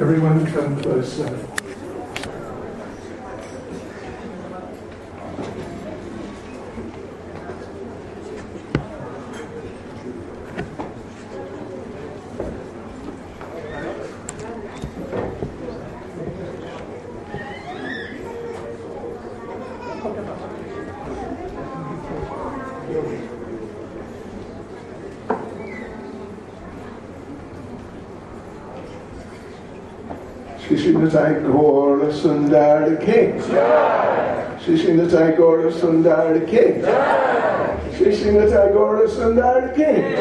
Everyone come closer. Shishinatai Gaura Sundar the King. Shishinatai Gaura Sundar the King. Shishinatai Gaura Sundar the King.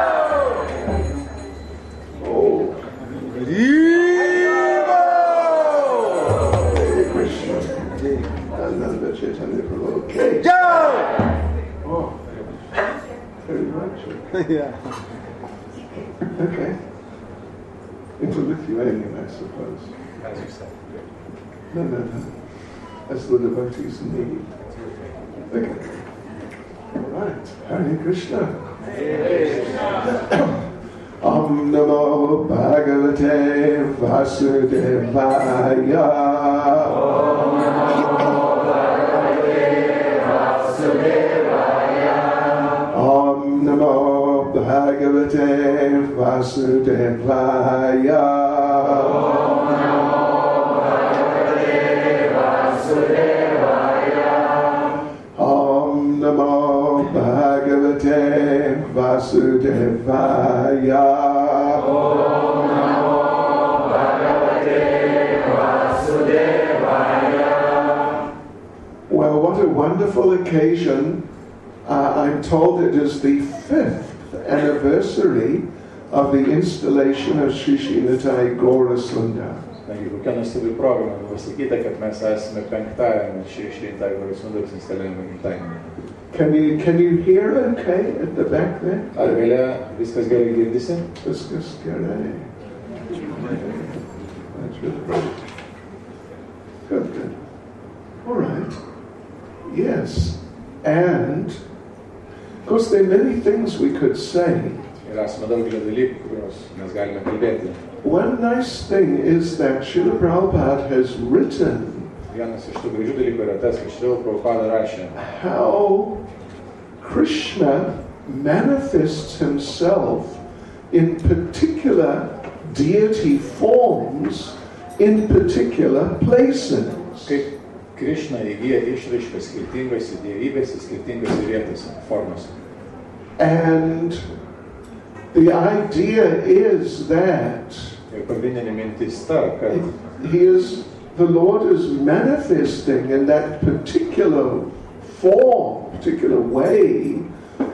Oh. Hare Krishna. Ananda Chaitanya Prabhu. Okay. Oh. Very much. Yeah. Okay. Into Lithuanian, I suppose. As you said. No. As the devotees need. Okay. All right. Hare Krishna. Om Namo Bhagavate Vasudevaya. Om Namo Bhagavate Vasudevaya. Om Namo Bhagavate Vasudevaya. Om Namo Bhagavate Vasudevaya. Om Namo Bhagavate Vasudevaya. Om Namo Bhagavate Vasudevaya. Well, what a wonderful occasion. I'm told it is the 5th anniversary of the installation of Shishinatai Gaura Sundar. Kokia nuostabi proga, man pasakyta, kad mes esame 5-ajame Shishinatai Gaura Sundaros instaliavimo gimtadienį. Can you hear okay at the back there? Ar gale viskas gerai girdisi? Viskas gerai. That's really great. Good. All right. Yes. And, of course, there are many things we could say. Ir esame daugelį dalykų, kuriuos mes galime kalbėti. One nice thing is that Srila Prabhupada has written Vienas iš tų gražių dalykų yra tas, kad Srila Prabhupada rašė, how Krishna manifests himself in particular deity forms in particular places. kaip Krishna įgyja išraišką skirtingose dievybėse, skirtingose vietose, formose. And the idea is that Ir pagrindinė mintis ta, kad the Lord is manifesting in that particular form, particular way,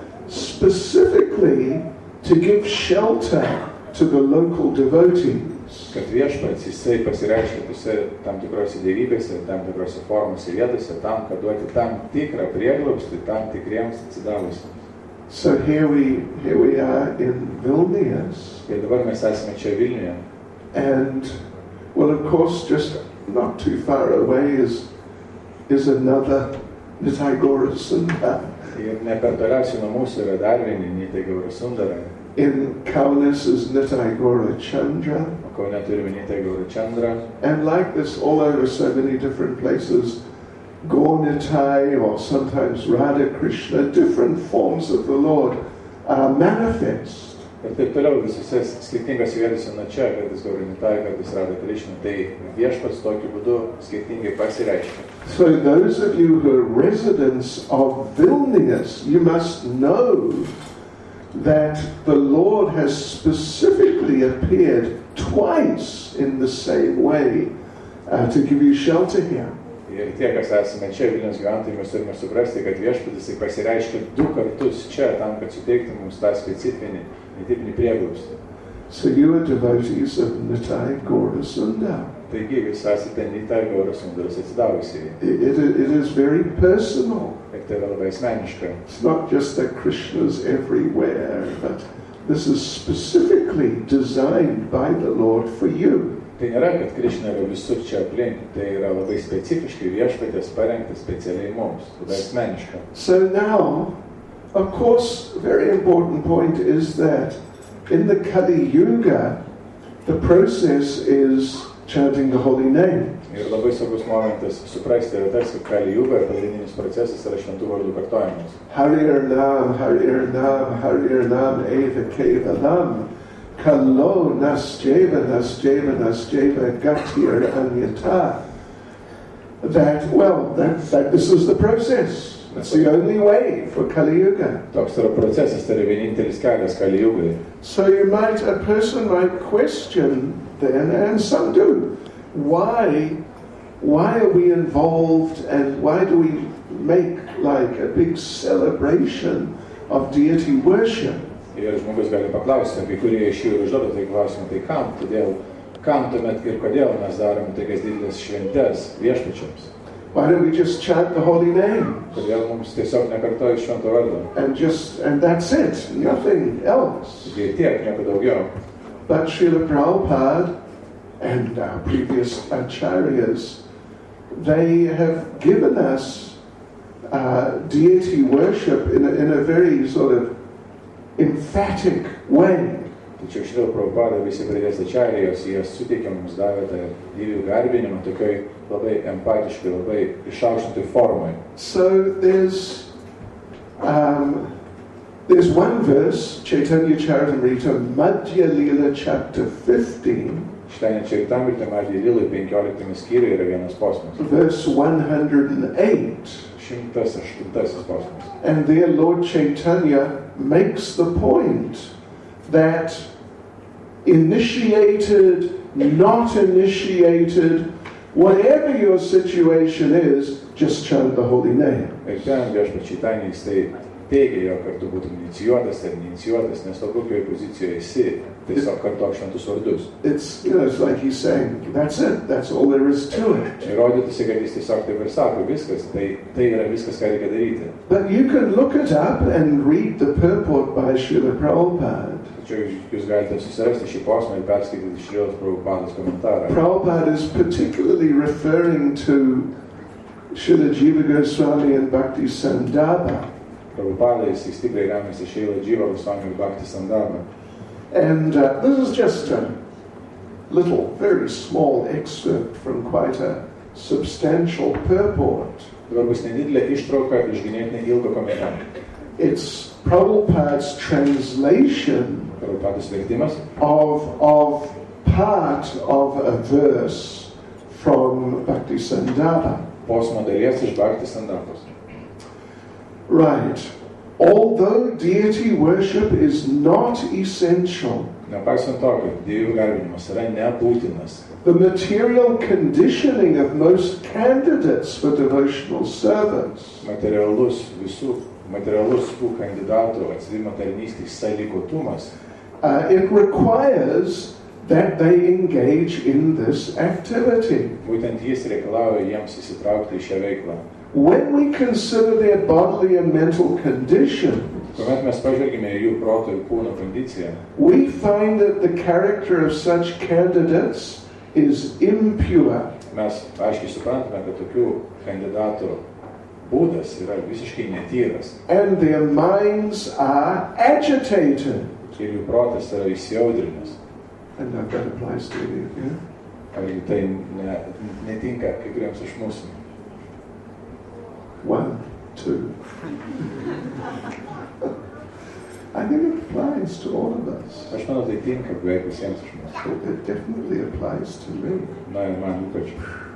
specifically to give shelter to the local devotees. kad viešpats jisai pasireiškia tose tam tikrose dievybėse, tam tikrose formose vietose, tam, kad duoti tam tikrą prieglobstį tam tikriems atsidavusiems. So here we are in Vilnius. Ir dabar mes esame čia Vilniuje. And, well, of course, just not too far away is another Nitai Gaura Sundar. Ir ne per toliausiai nuo mūsų yra dar vieni Nitai Gaura Sundara. In Kaunas is Nitai Gaura Chandra. O Kaune turime Nitai Gaura Chandra. And like this all over so many different places, Gaur Nitai or sometimes Radha Krishna, different forms of the Lord are manifest. Ir taip toliau visose skirtingose vietose nuo čia, kartais Gaura Nitai, kartais Radha Krishna, tai viešpats tokiu būdu skirtingai pasireiškia. So those of you who are residents of Vilnius, you must know that the Lord has specifically appeared twice in the same way to give you shelter here. Ir tie, kas esame čia Vilniaus gyventojai, mes turime suprasti, kad viešpatis pasireiškia 2 kartus čia, tam, kad suteiktų mums tą specifinį, netipinį prieglobstį. So you are devotees of Nitai Gaura Sundar. Taigi, jūs esate Nitai Gaura Sundaros atsidavusieji. It is very personal. Ir tai yra labai asmeniška. It's not just that Krishna's everywhere, but this is specifically designed by the Lord for you. Tai nėra, kad Krishna yra visur čia aplink, tai yra labai specifiškai viešpatės parengtas specialiai mums, labai asmeniška. So now, of course, a very important point is that in the Kali Yuga, The process is chanting the holy name. Ir labai svarbus momentas suprasti yra tas, kad Kali Yuga pagrindinis procesas yra šventų vardų kartojimas. Harir Nam, Eva Keva Lam, Kalo Nasjeva Gatir Anyata. That this is the process. That's the only way for Kali Yuga. Toks yra procesas, tai yra vienintelis kelias Kali Yugai. So a person might question then, and some do, why are we involved and why do we make like a big celebration of deity worship? Ir žmogus gali paklausti, kai kurie iš jų ir užduoda tai klausimą, tai kam tuomet ir kodėl mes darome tokias didelės šventes viešpačiams? Why don't we just chant the holy name? Kodėl mums tiesiog nekartoja švento vardo? And that's it, nothing else. Ir tiek, nieko daugiau. But Srila Prabhupada and our previous acharyas, they have given us deity worship in a very sort of emphatic way. Tačiau Srila Prabhupada visi pradės acharijos, jie suteikia mums davė tą dievių garbinimą tokioj labai empatiškai, labai išaukštintai formai. So there's one verse, Chaitanya Charitamrita, Madhya Lila chapter 15. Štai Čaitamrita Madhya Lila 15 skyriuje yra vienas posmas. Verse 108. 108 posmas. And there Lord Chaitanya makes the point that initiated, not initiated, whatever your situation is, just chant the holy name. Ir ten Viešpats Čaitanija jisai teigia, jog ar tu būtum inicijuotas ar neinicijuotas, nes to kokioje pozicijoje esi, tiesiog kartok šventus vardus. It's like he's saying, that's it, that's all there is to it. Ir rodytųsi, kad jis tiesiog taip ir sako, viskas, tai yra viskas, ką reikia daryti. But you can look it up and read the purport by Srila Prabhupada. Tačiau jūs galite susirasti šį posmą ir perskaityti Šrilos Prabhupados komentarą. Prabhupada is particularly referring to Srila Jiva Goswami and Bhakti Sandarbha. Prabhupada jis stipriai remiasi Srila Jiva Goswami ir Bhakti Sandarbha. And this is just a little, very small excerpt from quite a substantial purport. Dabar bus nedidelė ištrauka iš ganėtinai ilgo komentaro. It's Prabhupada's translation of part of a verse from Bhakti Sandarbha. Right. Although deity worship is not essential, the material conditioning of most candidates for devotional service materialus tų kandidatų atsidavimo tarnystei sąlygotumas. It requires that they engage in this activity. Būtent jis reikalauja jiems įsitraukti į šią veiklą. When we consider their bodily and mental condition, kuomet mes pažvelgime į jų proto ir kūno kondiciją, we find that the character of such candidates is impure. Mes aiškiai suprantame, kad tokių kandidatų būdas yra visiškai netyras. And their minds are agitated. Ir jų protas yra įsiaudrinęs. And that applies to you, yeah? Ar tai netinka kai kuriems iš mūsų? 1, 2. I think it applies to all of us. Aš manau, tai tinka beveik visiems iš mūsų. It definitely applies to me. Na, ir man ypač.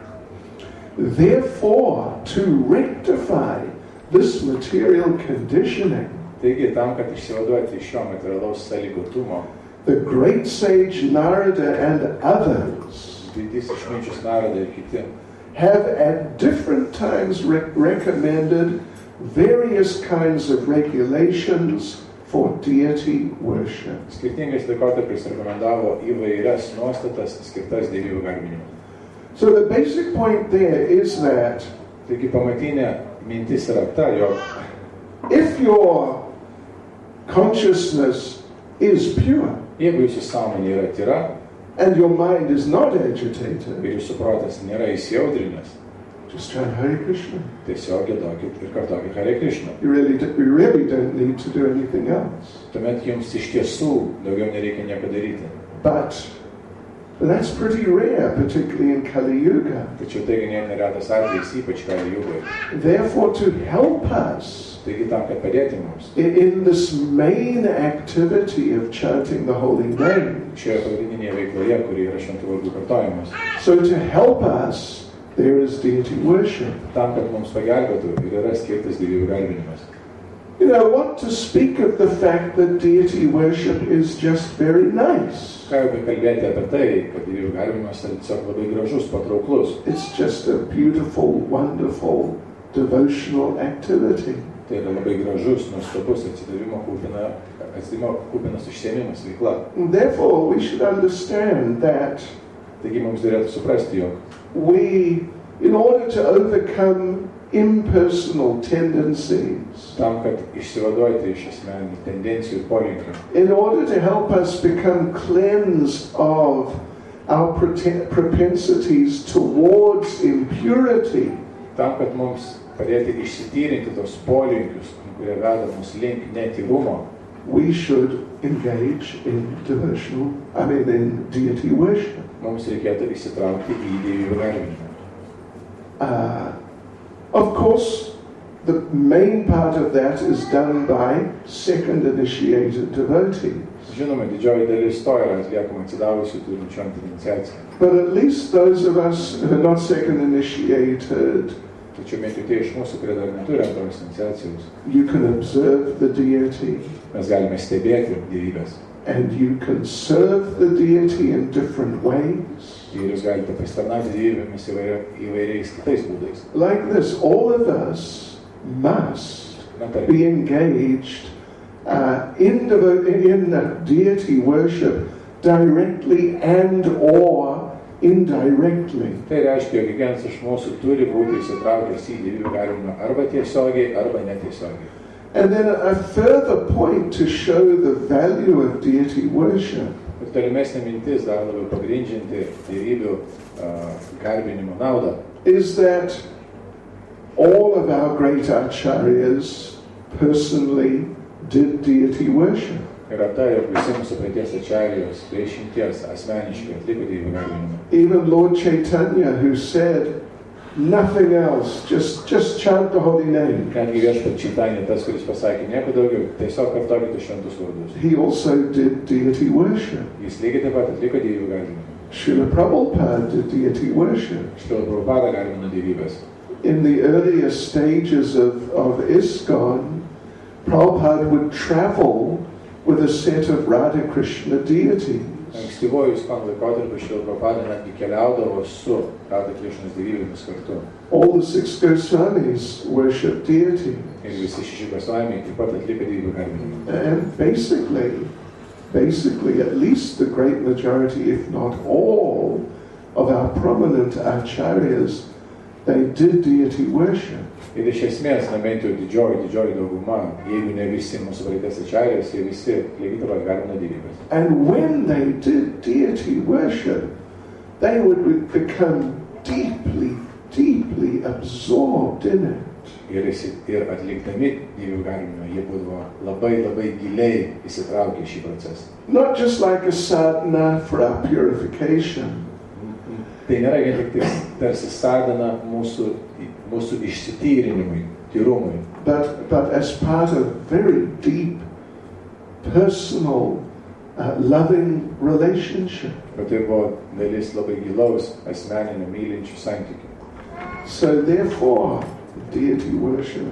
Therefore, to rectify this material conditioning, taigi, tam, kad išsivaduoti iš šio materialaus sąlygotumo, the great sage Narada and others didysis išminčius Narada ir kiti have at different times recommended various kinds of regulations for deity worship. Skirtingais laikotarpiais rekomendavo įvairias nuostatas skirtas dievių garbinimui. So the basic point there is that taigi pamatinė mintis yra ta, jog if your consciousness is pure, jeigu jūsų sąmonė yra tyra, and your mind is not agitated, ir jūsų protas nėra įsiaudrinęs, just chant Hare Krishna. Tiesiog giedokit ir kartokit Hare Krishna. You really don't need to do anything else. Tuomet jums iš tiesų daugiau nereikia nieko daryti. But And that's pretty rare, particularly in Kali Yuga. Tačiau tai ganėtinai retas atvejis, ypač Kali Jugoje. Therefore, to help us Taigi tam, kad padėti mums in this main activity of chanting the holy name, šioje pagrindinėje veikloje, kuri yra šventų vardų kartojimas, so to help us, there is deity worship. tam, kad mums pagelbėtų ir yra skirtas dievybių garbinimas. You know, what to speak of the fact that deity worship is just very nice. Ką jau kalbėti apie tai, kad dievybių garbinimas yra tiesiog labai gražus, patrauklus. It's just a beautiful, wonderful devotional activity. Tai yra labai gražus, nuostabus atsidavimo kupinas užsiėmimas, veikla. And therefore, we should understand that Taigi mums turėtų suprasti, jog we, in order to overcome impersonal tendencies, tam, kad išsivaduoti iš asmeninių tendencijų ir polinkių, in order to help us become cleansed of our propensities towards impurity, tam, kad mums padėti išsityrinti tos polinkius, kurie veda mus link netyrumo, we should engage in in deity worship. mums reikėtų įsitraukti į dievybių garbinimą. Of course, the main part of that is done by second initiated devotees. Žinoma, didžioji dalis to yra atliekama atsidavusių turinčių ant iniciaciją. But at least those of us who are not second initiated, Tačiau bent jau tie iš mūsų, kurie dar neturi antros iniciacijos, you can observe the deity mes galime stebėti dievybės. and you can serve the deity in different ways. Ir jūs galite pasitarnauti dievybėmis įvairiais kitais būdais. Like this, all of us must Na, tarkim, be engaged in deity worship directly and or indirectly. tai reiškia, jog kiekvienas iš mūsų turi būti įsitraukęs į dievybių garbinimą arba tiesiogiai, arba netiesiogiai. And then a further point to show the value of deity worship Ir tolimesnė mintis dar labiau pagrindžianti dievybių garbinimo naudą is that all of our great acharyas personally did deity worship. yra ta, jog visi mūsų praeities ačarijos be išimties asmeniškai atliko dievybių garbinimą. Even Lord Chaitanya, who said nothing else, just chant the holy name, Netgi viešpat Čaitanija, tas, kuris pasakė nieko daugiau, tiesiog kartokite šventus vardus. he also did deity worship. Jis lygiai taip pat atliko dievybių garbinimą. Srila Prabhupada did deity worship. Štai Prabhupada garbino dievybės. In the earlier stages of ISKCON, Prabhupada would travel with a set of Radha Krishna deities. Ankstyvuoju ISKCON laikotarpiu Šrila Prabhupada netgi keliaudavo su Radha Krišnos dievybėmis kartu. All the six Goswamis worship deities. Ir visi šeši gosvamiai taip pat atliko dievybių garbinimą. And basically, at least the great majority, if not all, of our prominent acharyas, they did deity worship. Ir iš esmės, na bent jau didžioji dauguma, jeigu ne visi mūsų praeities ačarijos, jie visi lygiai taip pat garbino dievybės. And when they did deity worship, they would become deeply, deeply absorbed in it. Ir atlikdami dievybių garbinimą, jie būdavo labai giliai įsitraukę į šį procesą. Not just like a sadhana for our purification, Tai nėra vien tik tarsi sadhana mūsų išsityrinimui, tyrumui, but as part of very deep, personal, loving relationship. bet tai buvo dalis labai gilaus asmeninio mylinčių santykių. So therefore, deity worship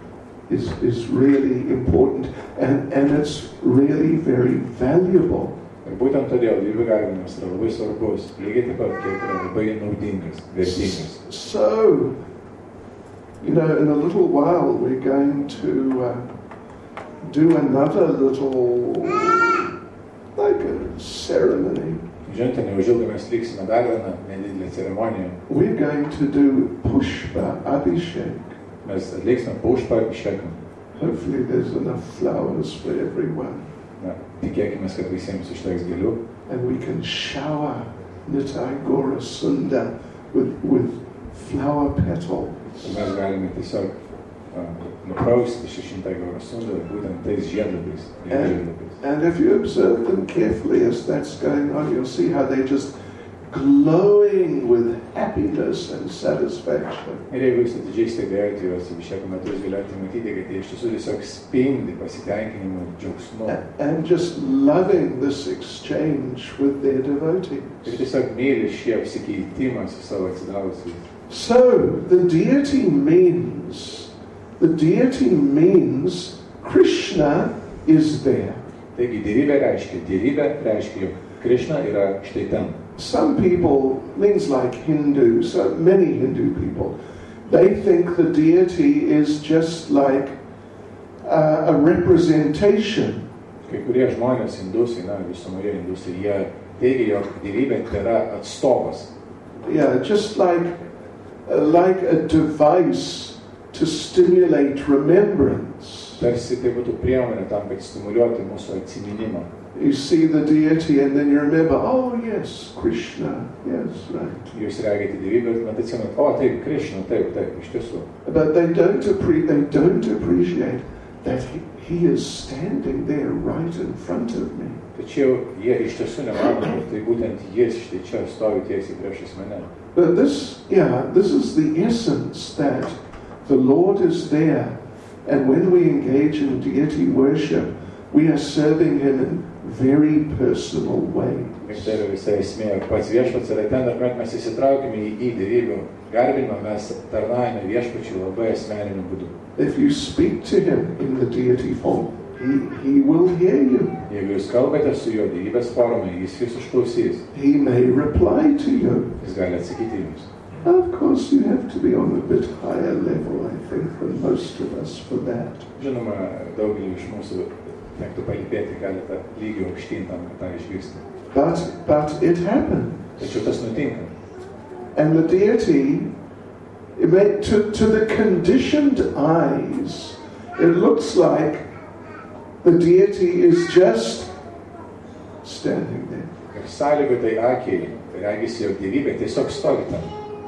is really important and it's really very valuable. Ir būtent todėl dievybių garbinimas yra labai svarbus, lygiai taip pat kiek yra labai naudingas, vertingas. So, in a little while we're going to do another little, like a ceremony. Žinote, neužilgo mes liksime dar vieną nedidelę ceremoniją. We're going to do Pushpa Abhishek. Mes atliksime Pushpa Abhishekam. Hopefully there's enough flowers for everyone. Na, tikėkime, kad visiems užteks gėlių. And we can shower Nitai Gaura Sundar with flower petals. Ir mes galime tiesiog nuprausti 600 Gaura Sundarą būtent tais žiedlapiais. And if you observe them carefully as that's going on, you'll see how they just glowing with happiness and satisfaction. Ir jeigu jūs atidžiai stebėjote juos visą metu, jūs galėjote matyti, kad jie iš tiesų tiesiog spindi pasitenkinimu, džiaugsmu. And just loving this exchange with their devotees. Ir tiesiog myli šį apsikeitimą su savo atsidavusiais. So the deity means Krishna is there. Taigi dievybė reiškia, jog Krishna yra štai ten. Some people, means like Hindus, many Hindu people, they think the deity is just like a representation. Kai kurie žmonės indusai, visumoje indusai, jie teigia, jog dievybė yra atstovas. Yeah, just like a device to stimulate remembrance. Tarsi tai būtų priemonė tam, kad stimuliuoti mūsų atsiminimą. You see the deity and then you remember, oh yes, Krishna, yes, right. Jūs regite dievybę ir atsimenat, taip, Krishna, taip, iš tiesų. But they don't appreciate that he is standing there right in front of me. Tačiau jie iš tiesų nemano, kad tai būtent jis štai čia stovi tiesiai priešais mane. But this is the essence, that the Lord is there, and when we engage in deity worship, we are serving him in very personal ways. Ir tai yra visa esmė. Pats viešpats yra ten, ir kad mes įsitraukime į dievybių garbinimą, mes tarnaujame viešpačiui labai asmeniniu būdu. If you speak to him in the deity form, he will hear you. Jeigu jūs kalbate su jo dievybės forma, jis jūs išklausys. He may reply to you. Jis gali atsakyti jums. Of course, you have to be on a bit higher level, I think, than most of us for that. Žinoma, daugelį iš mūsų tektų palipėti keletą lygių aukštyn tam, kad tą išgirsti. But it happened. Tačiau tas nutinka. And the deity, to the conditioned eyes, it looks like the deity is just standing there. Ir sąlygotai akiai, tai regisi, jog dievybė tiesiog stovi ten.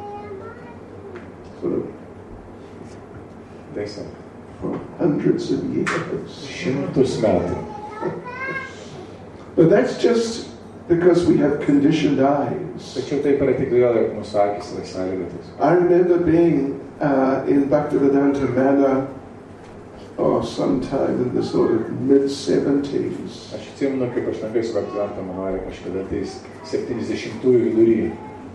Sort of Tiesiog. for hundreds of years. Šimtus metų. But that's just because we have conditioned eyes. Tačiau taip yra tik todėl, jog mūsų akys yra sąlygotos. I remember being in Bhaktivedanta Manor sometime in the sort of mid-70s. Aš atsimenu, kaip aš lankiausi Bhaktivedanta Manore kažkada tais 70-ųjų viduryje.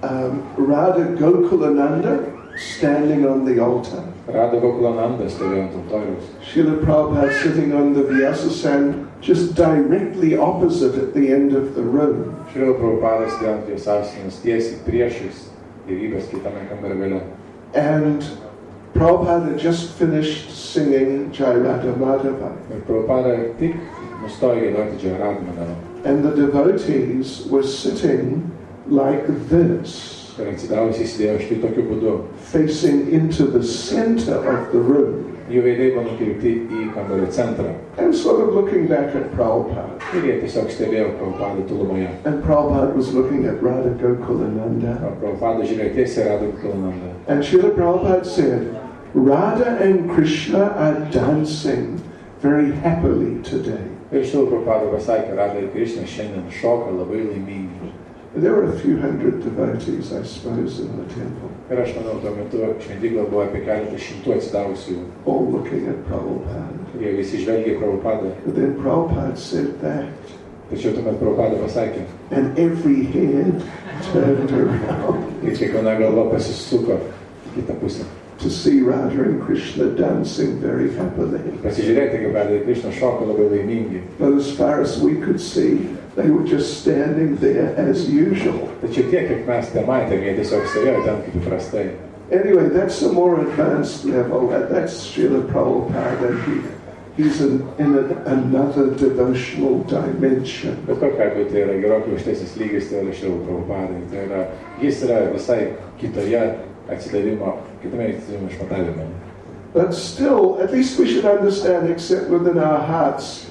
Radha Gokulananda standing on the altar. Radha Gokulananda stovėjo ant altoriaus. Srila Prabhupada sitting on the Vyasasana just directly opposite at the end of the room. Srila Prabhupada stovėjo ant Vyasasana tiesiai priešais dievybės kitame kambario gale. And Prabhupada had just finished singing Jai Radha Madhava. Ir Prabhupada tik nustojo giedoti Jai Radha Madhava. And the devotees were sitting like this, Ir atsidavusiai sėdėjo štai tokiu būdu. facing into the center of the room. Jų veidai buvo nukreipti į kambario centrą. And sort of looking back at Prabhupada. Ir jie tiesiog stebėjo Prabhupadą tolumoje. And Prabhupada was looking at Radha Gokulananda. O Prabhupada žiūrėjo tiesiai Radha Gokulananda. And Srila Prabhupada said, Radha and Krishna are dancing very happily today. Ir Srila Prabhupada pasakė, Radha ir Krishna šiandien šoka labai laimingi. There were a few hundred devotees, I suppose, in the temple, Ir aš manau, tuo metu šventykla buvo apie keletą šimtų atsidavusių. all looking at Prabhupada. Jie visi žvelgė Prabhupadą. But then Prabhupada said that, Tačiau tuomet Prabhupada pasakė, and every head turned around ir kiekviena galva pasisuko į kitą pusę. to see Radha and Krishna dancing very happily. Pasižiūrėti, kaip Radha ir Krishna šoka labai laimingi. But as far as we could see, they were just standing there as usual. Tačiau tiek, kiek mes te matėme, jie tiesiog stovėjo ten kaip įprastai. Anyway, that's a more advanced level. That's Srila Prabhupada. He's in another devotional dimension. Bet kokiu atveju tai yra gerokai aukštesnis lygis, tai yra Srila Prabhupada. Tai yra, jis yra visai kitame atsidavimo išmatavime. But still, at least we should understand, accept within our hearts,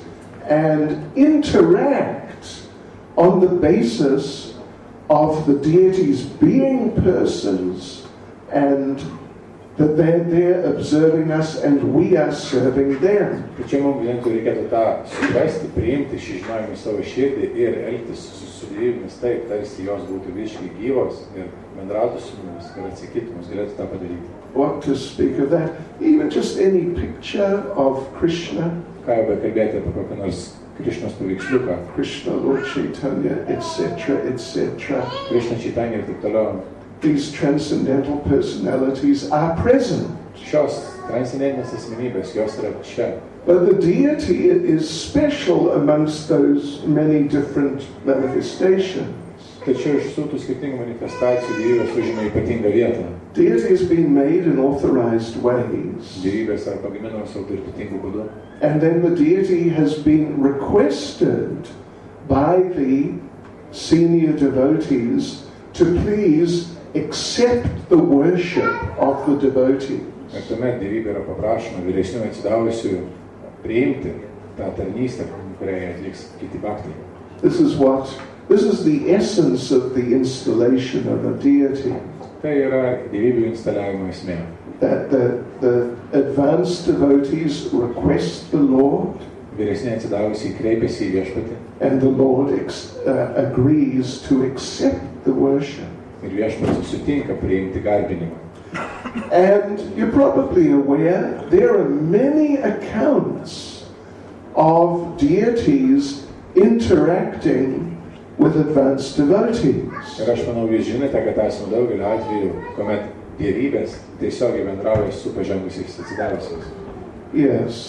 and interact on the basis of the deities being persons and that they're there observing us and we are serving them. Tačiau mums reikėtų tą suprasti, priimti šį žinojimą į savo širdį ir elgtis su dievybėmis taip, tarsi jos būtų visiškai gyvos ir bendrautų su mumis ir atsakytų, mums galėtų tą padaryti. What to speak of that? Even just any picture of Krishna. Ką jau bekalbėti apie kokį nors Krishnos paveiksliuką. Krishna, Lord Chaitanya, etc., etc. Krishna, Chaitanya ir taip toliau. These transcendental personalities are present. Šios transcendentinės asmenybės, jos yra čia. But the deity is special amongst those many different manifestations. Tačiau iš tų skirtingų manifestacijų dievybės užima ypatingą vietą. Deity has been made in authorized ways. Dievybės yra pagaminamos autoritetingų būdų. And then the deity has been requested by the senior devotees to please accept the worship of the devotees. Ir tuomet dievybė yra paprašoma vyresnių atsidavusių priimti tą tarnystę, kurią jie atliks kiti bhaktai. This is the essence of the installation of a deity. Tai yra dievybių instaliavimo esmė. That the advanced devotees request the Lord. Vyresni atsidavusiai kreipiasi į viešpatį. And the Lord agrees to accept the worship. Ir viešpatis sutinka priimti garbinimą. And you're probably aware there are many accounts of deities interacting with advanced devotees. Ir aš manau, jūs žinote, kad esame daugelį atvejų, kuomet dievybės tiesiogiai bendrauja su pažengusiais atsidavusiais. Yes.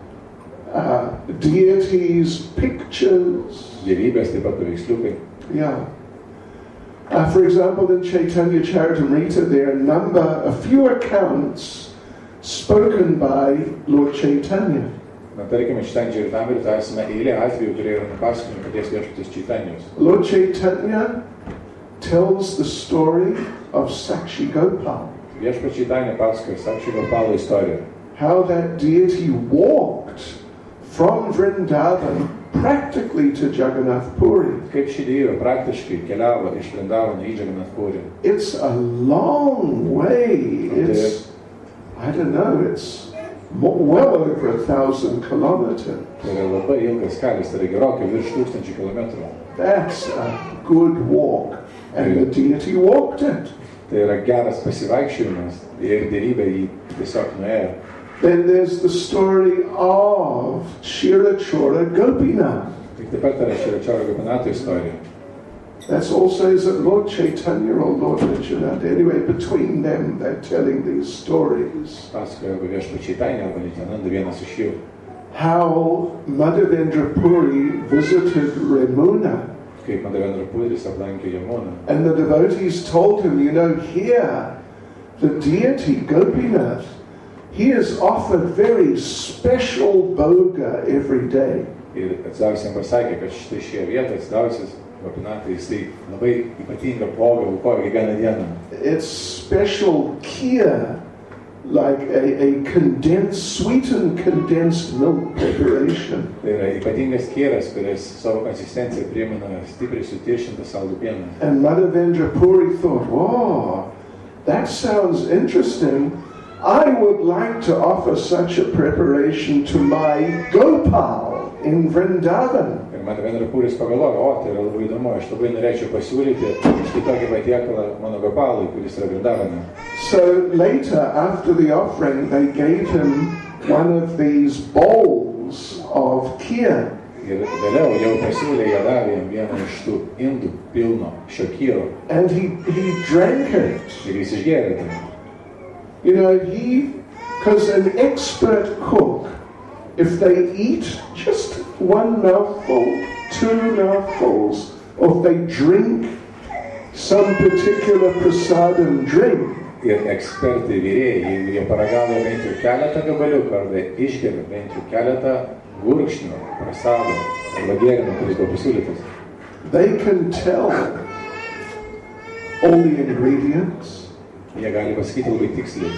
Deities, pictures. Dievybės taip pat paveiksliukai. Yeah. For example, in Chaitanya Charitamrita, there are a few accounts spoken by Lord Chaitanya. Na, tarkime, Chaitanya Charitamrita esame eilė atvejų, kurie yra nupasakojami paties viešpaties Chaitanyos. Lord Chaitanya tells the story of Sakshi Gopal. Viešpats Chaitanya pasakoja Sakshi Gopalo istoriją. How that deity walked from Vrindavan practically to Jagannath Puri. Kaip ši dievė praktiškai keliavo iš Vrindavano į Jagannath Puri. It's a long way. It's, I don't know, it's well over 1,000 kilometers. Tai yra labai ilgas kelias, tai yra gerokai virš 1000 kilometrų. That's a good walk. And the deity walked it. Tai yra geras pasivaikščiojimas ir dievybė jį tiesiog nuėjo. Then there's the story of Shirachora Gopinath. Taip pat yra Shirachora Gopinath istorija. That's also, is it Lord Chaitanya or Lord Nityananda? Anyway, between them they're telling these stories. Pasakoja apie viešpatį Chaitanya arba Nityananda, vienas iš jų. How Madhavendra Puri visited Ramuna. Kaip Madhavendra Puris aplankė Yamuną. And the devotees told him, you know, here the deity Gopinath, he is offered very special bhoga every day. Ir atsidavusiam pasakė, kad štai šioje vietoje atsidavusias Gopinathai jisai labai ypatingą bogą aukoja kiekvieną dieną. It's special kheer, like a condensed, sweetened condensed milk preparation. Tai yra ypatingas kieras, kuris savo konsistenciją primena stipriai sutirštintą saldų pieną. And Madhavendra Puri thought, wow, that sounds interesting. I would like to offer such a preparation to my Gopal in Vrindavan. Ir Madhavendra Puris pagalvojo, tai yra labai įdomu, aš labai norėčiau pasiūlyti štai tokį patiekalą mano Gopalui, kuris yra Vrindavane. So later, after the offering, they gave him one of these bowls of kheer. Ir vėliau jau pasiūlė jie davė jam vieną iš tų indų pilno šio kyro. And he drank it. Ir jis išgėrė tai. You know, because an expert cook, if they eat just one mouthful, 2 mouthfuls, or if they drink some particular prasadam drink, ir ekspertai vyrėjai, jeigu jie paragavo bent jau keletą gabaliukų arba išgeria bent jau keletą gurkšnių, prasado arba gėrimų, kuris buvo pasiūlytas, they can tell all the ingredients. Jie gali pasakyti labai tiksliai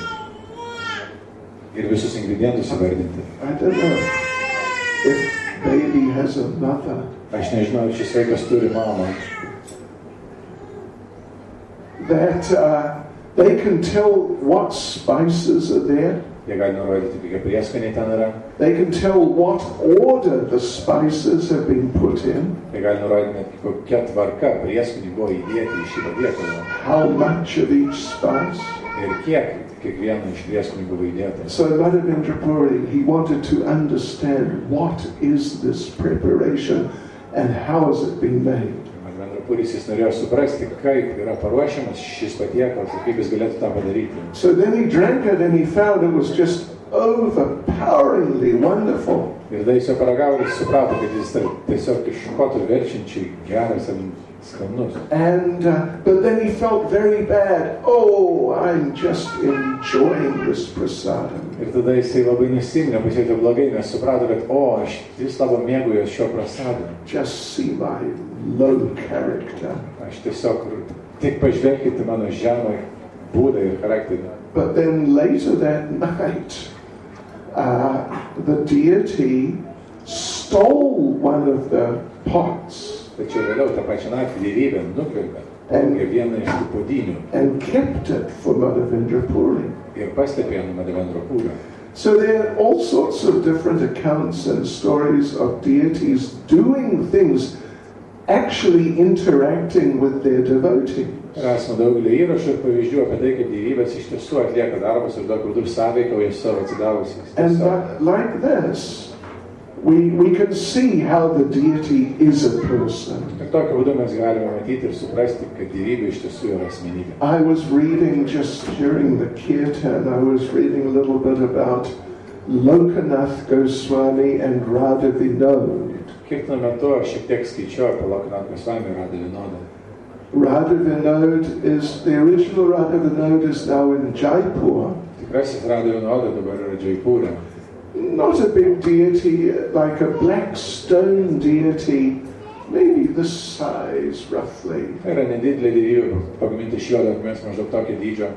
ir visus ingredientus įvardinti. I don't know if baby has a mother. Aš nežinau, šis vaikas turi mamą. That They can tell what spices are there. Jie gali nurodyti, kokie prieskoniai ten yra. They can tell what order the spices have been put in. Jie gali nurodyti, net kokia tvarka prieskoniai buvo įdėti į šį patiekalą. How much of each spice. Ir kiekvieną iš prieskonių buvo įdėta. So Madhavendra Puri, he wanted to understand what is this preparation and how has it been made. Madhavendra Puris jis norėjo suprasti, kaip yra paruošiamas šis patiekalas ir kaip jis galėtų tą padaryti. So then he drank it and he found it was just overpoweringly wonderful. Ir tada jis jo paragavo ir suprato, kad jis tiesiog iš škotų verčiančiai geras ir skanus. And but then he felt very bad. Oh, I'm just enjoying this prasadam. Ir tada jisai labai nusiminė, pasijautė blogai, nes suprato, kad aš vis labai mėgaujuos šio prasadam. Just see my low character. Aš tiesiog tik pažvelkite mano žemą būdą ir charakterį. But then later that night, the deity stole one of the pots. Tačiau vėliau tą pačią naktį dievybė nupirko vieną iš tų puodynių. And kept it for Madhavendra Puri. Ir paslėpė ant Madhavendra Purio. So there are all sorts of different accounts and stories of deities doing things, actually interacting with their devotees. Rasime daugelį įrašų ir pavyzdžių apie tai, kaip dievybės iš tiesų atlieka darbus ir daug kur sąveikauja su savo atsidavusiais. And like this, we can see how the deity is a person. Ir tokiu būdu mes galime matyti ir suprasti, kad dievybė iš tiesų yra asmenybė. I was reading just during the kirtan, I was reading a little bit about Lokanath Goswami and Radha Vinod. Kirtano metu aš šiek tiek skaičiau apie Lokanath Goswami ir Radha Vinodą. Radha Vinod is, the original Radha Vinod is now in Jaipur. Tikrasis Radha Vinoda dabar yra Jaipūre. Not a big deity, like a black stone deity, maybe this size roughly. Yra nedidelė dievybė, pagaminta iš juodo akmens, maždaug tokio dydžio.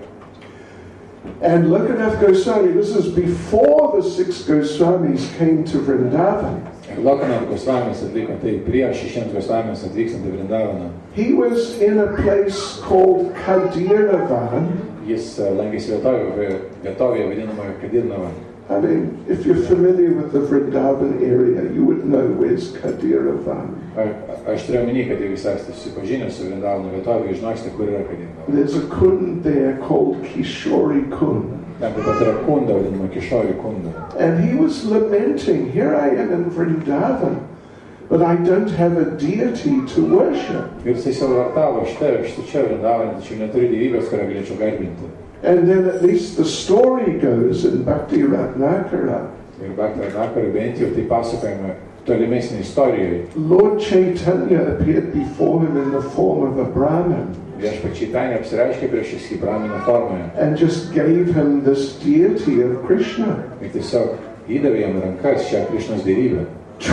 And Lokanath Goswami, this is before the 6 Goswamis came to Vrindavan. Ir Lokanath Goswamis atliko tai prieš 6 Goswamis atvykstant į Vrindavaną. He was in a place called Kadiravan. Jis lankėsi vietovėje vadinamoje Kadirnavan. I mean, if you're familiar with the Vrindavan area, you would know where's Kadiravan. Aš turiu omeny, kad jeigu jūs esate susipažinę su Vrindavano vietovėje, žinosite, kur yra Kadirnavan. There's a kund there called Kishori Kund. Ten taip pat yra kunda, vadinama Kishori kunda. And he was lamenting, here I am in Vrindavan, but I don't have a deity to worship. Ir jisai sielvartavo, štai aš čia Vrindavane, tačiau neturiu dievybės, kurią galėčiau garbinti. And then at least the story goes in Bhakti Ratnakara. Ir Bhakti Ratnakara bent jau tai pasakojama tolimesnė istorijoje. Lord Chaitanya appeared before him in the form of a Brahmin. Viešpats Chaitanya apsireiškė prieš jį Brahmino formoje. And just gave him this deity of Krishna. Ir tiesiog įdavė jam rankas šią Krishnos dievybę.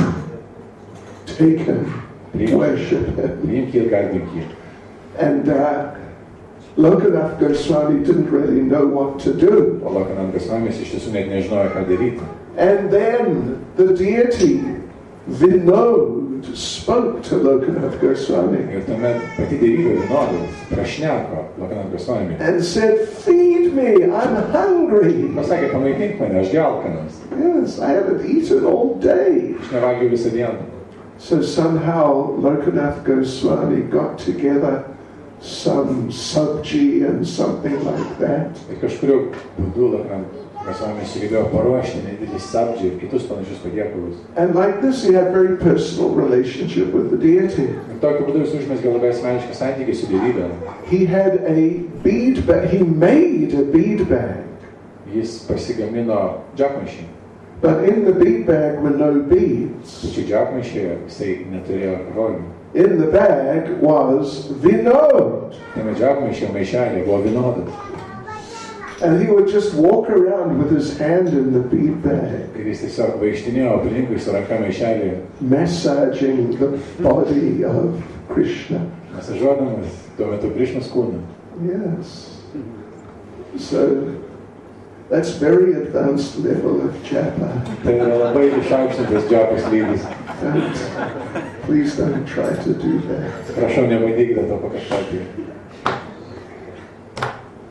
Take him, worship him. Priimk jį ir garbink jį. And Lokanath Goswami didn't really know what to do. O Lokanath Goswamis iš tiesų net nežinojo, ką daryti. And then the deity Vinod spoke to Lokanath Goswami. Ir tuomet pati dievybė Vinodas prašneko Lokanath Goswami. And said, feed me, I'm hungry. Pasakė, pamaitink mane, aš alkanas. Yes, I haven't eaten all day. Aš nevalgiau visą dieną. So somehow Lokanath Goswami got together some sabji and something like that. Ir kažkuriuo būdu Lokanath Goswami sugebėjo paruošti nedidelį sabdžį ir kitus panašius patiekalus. And like this he had a very personal relationship with the deity. Ir tokiu būdu jis užmezgė labai asmenišką santykį su dievybe. He had a bead bag. He made a bead bag. Jis pasigamino džapmaišį. But in the bead bag were no beads. Tačiau džapmaišyje jisai neturėjo alkoholio. In the bag was Vinod. Tame džapmaišyje maišelėje buvo Vinodas. And he would just walk around with his hand in the bead bag. Ir jis tiesiog vaikštinėjo aplinkui su ranka maišelėje. Massaging the body of Krishna. Masažuodamas tuo metu Krishnos kūną. Yes. So that's very advanced level of japa. Tai yra labai išaukštintas džapos lygis. Please don't try to do that. Prašau, nebandyk dėl to pakartoti.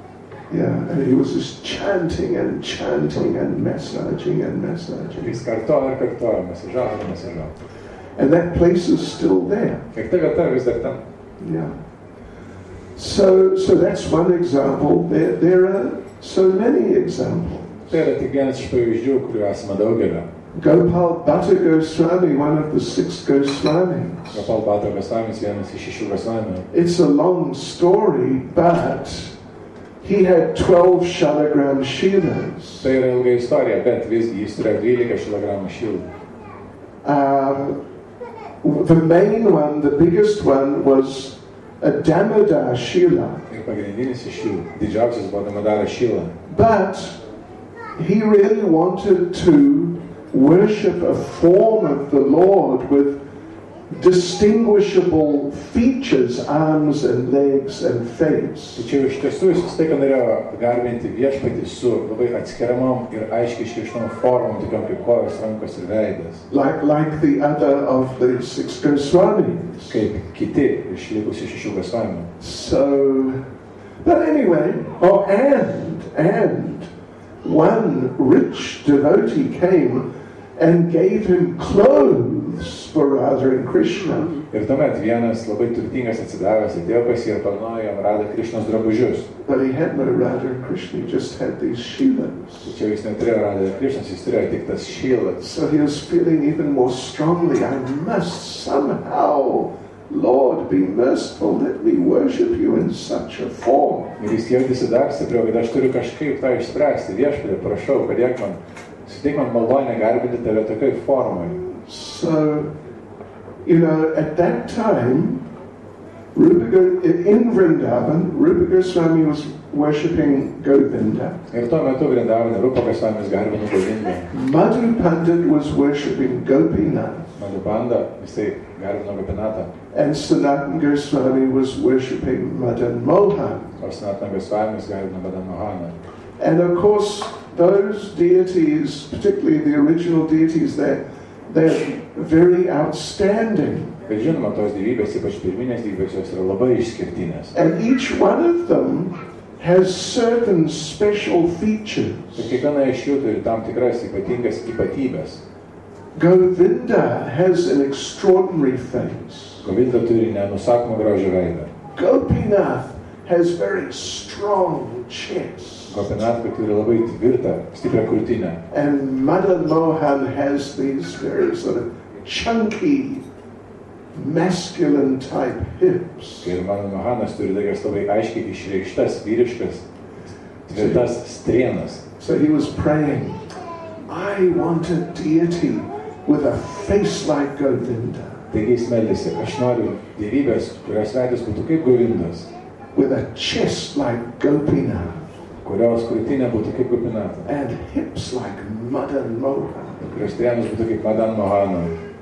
Yeah, and he was just chanting and chanting and massaging and massaging. Jis kartojo, masažavo. And that place is still there. Ir ta vieta vis dar ten. Yeah. So that's one example. There are so many examples. Tai yra tik vienas iš pavyzdžių, kuriuo esame daugelio. Gopal Bhatta Goswami, one of the 6 Goswamis. Gopal Bhatta Goswamis, vienas iš 6 Goswamių. It's a long story, but he had 12 shalagram shilas. Tai yra ilga istorija, bet visgi jis turėjo 12 šilagramų šilų. The main one, the biggest one, was a Damodar Shila. Ir pagrindinis iš jų, didžiausias buvo Damodaro šila. But he really wanted to worship a form of the Lord with distinguishable features, arms and legs and face. Tačiau iš tiesų jis vis tiek norėjo garbinti viešpatį su labai atskiriamom ir aiškiai išreikštom formom, tokiom kaip kojos, rankos ir veidas. Like the other of the 6 Goswamis. Kaip kiti iš likusių 6 Goswamių. So, but anyway, and one rich devotee came and gave him clothes for Radha and Krishna. Ir tuomet vienas labai turtingas atsidavęs atėjo pas jį ir padovanojo jam Radha Krišnos drabužius. But he had no Radha and Krishna, he just had these shilas. Tačiau jis neturėjo Radha Krišnos, jis turėjo tik tas šilas. So he was feeling even more strongly, I must somehow, Lord, be merciful, let me worship you in such a form. Ir jis jautėsi dar stipriau, kad aš turiu kažkaip tą išspręsti. Viešpatie, prašau, suteik man malonę garbinti tave tokioj formoj. So, at that time, in Vrindavan, Rupa Goswami was worshipping Govinda. Ir tuo metu Vrindavane Rupa Goswamis garbino Govindą. Madhu Pandit was worshipping Gopinath. Madhu Pandit, jisai garbino Gopinathą. And Sanatana Goswami was worshipping Madan Mohan. O Sanatana Goswamis garbino Madan Mohaną. And of course, those deities, particularly the original deities, they're very outstanding. Bet žinoma, tos dievybės, ypač pirminės dievybės, jos yra labai išskirtinės. And each one of them has certain special features. Ir kiekviena iš jų turi tam tikras ypatingas ypatybės. Govinda has an extraordinary face. Govinda turi nenusakomą gražų veidą. Gopinath has very strong chest. Gopinathai turi labai tvirtą, stiprią krūtinę. And Madan Mohan has these very sort of chunky, masculine type hips. Ir Madan Mohanas turi tokias labai aiškiai išreikštas, vyriškas, tvirtas strėnas. So he was praying, I want a deity with a face like Govinda. Taigi jis meldėsi, aš noriu dievybės, kurios veidas būtų kaip Govindas. With a chest like Gopinath. Kurios krūtinė būtų kaip Gopinathą. And hips like Madan Mohan. Kurios strėnas būtų kaip Madan Mohano.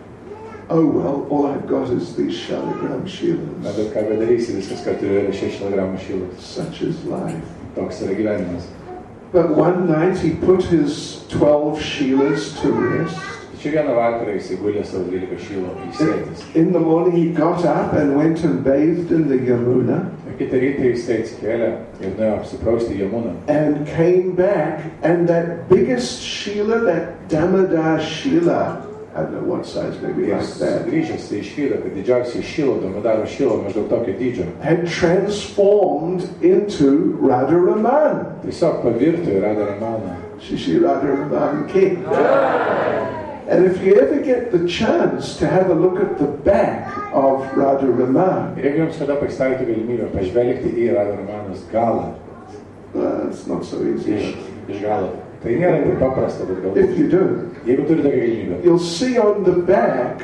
Oh well, all I've got is these shalagram shilas. Na, bet ką bedarysi, viskas, ką turiu, yra 6 šilagramų šilas. Such is life. Toks yra gyvenimas. But one night he put his 12 shilas to rest. Tačiau vieną vakarą jis įgulė savo 12 šilų įsėtis. In the morning he got up and went and bathed in the Yamuna. Ir kitą rytą jis atsikėlė ir nuėjo apsiprausti Yamuną. And came back, and that biggest shila, that Damodar shila, I don't know what size, maybe like that. Grįžęs išvydo, kad didžiausiai šilo, Damodaro šilo, maždaug tokio dydžio. Had transformed into Radharaman. Tiesiog pavirto į Radharamaną. Shri Radharaman king. And if you ever get the chance to have a look at the back of Radharaman, Ir jeigu jums kada pasitaikė galimybę pažvelgti į Radharamanos galą, it's not so easy. Iš galo. Tai nėra taip paprasta, bet galbūt. If you do, Jeigu turite galimybę. you'll see on the back,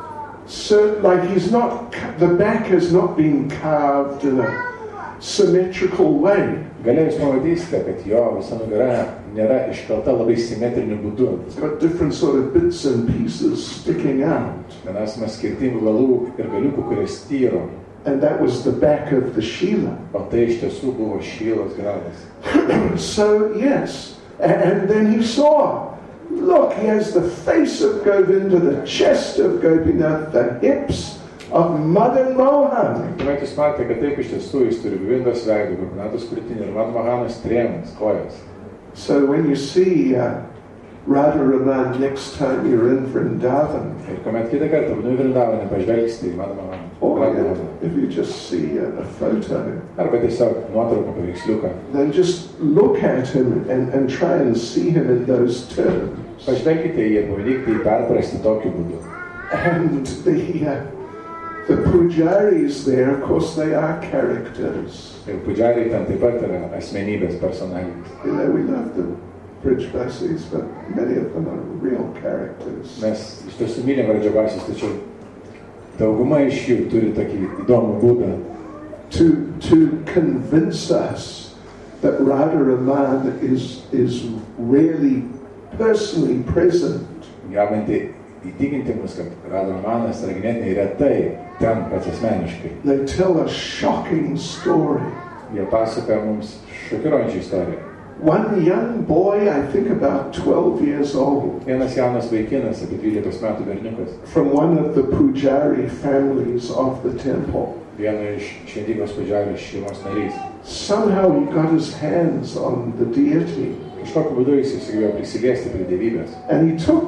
like the back has not been carved in a symmetrical way. Gale jūs pamatysite, kad jo visa nugara nėra iškalta labai simetriniu būdu. It's got different sort of bits and pieces sticking out. Ten esame skirtingų galų ir galiukų, kurie styro. And that was the back of the Shila. O tai iš tiesų buvo šilas galas. So, yes. And then he saw, look, he has the face of Govinda, the chest of Gopinath, the hips of Madan Mohan. Tuomet jūs matėte, kad taip iš tiesų jis turi Govindos veidą, Gopinatos krūtinį ir Madan Mohanas strėmas, kojas. So when you see Radha Raman next time you're in Vrindavan, Ir kuomet kitą kartą būnu Vrindavane pažvelgsite į Madan Mohaną. or if you just see a photo, Arba tiesiog nuotrauką paveiksliuką. then just look at him and try and see him in those terms. Pažvelkite į jį ir pabandykite jį perprasti tokiu būdu. And the pujaris there, of course, they are characters. Ir pudžiariai ten taip pat yra asmenybės, personalijos. You know, we love the Brijbasis, but many of them are real characters. Mes iš tiesų mylim Brijbasis, tačiau dauguma iš jų turi tokį įdomų būdą. To convince us that Radha Raman is really personally present. Gabanti įtikinti mus, kad Radha Ramanas yra ganėtinai retai ten pats asmeniškai. They tell a shocking story. Jie pasakoja mums šokiruojančią istoriją. One young boy, I think about 12 years old, Vienas jaunas vaikinas, apie 12 metų berniukas, from one of the pujari families of the temple. vieno iš šventyklos pudžiarių šeimos narys. Somehow he got his hands on the deity. Kažkokiu būdu jis sugebėjo prisiliesti prie dievybės. And he took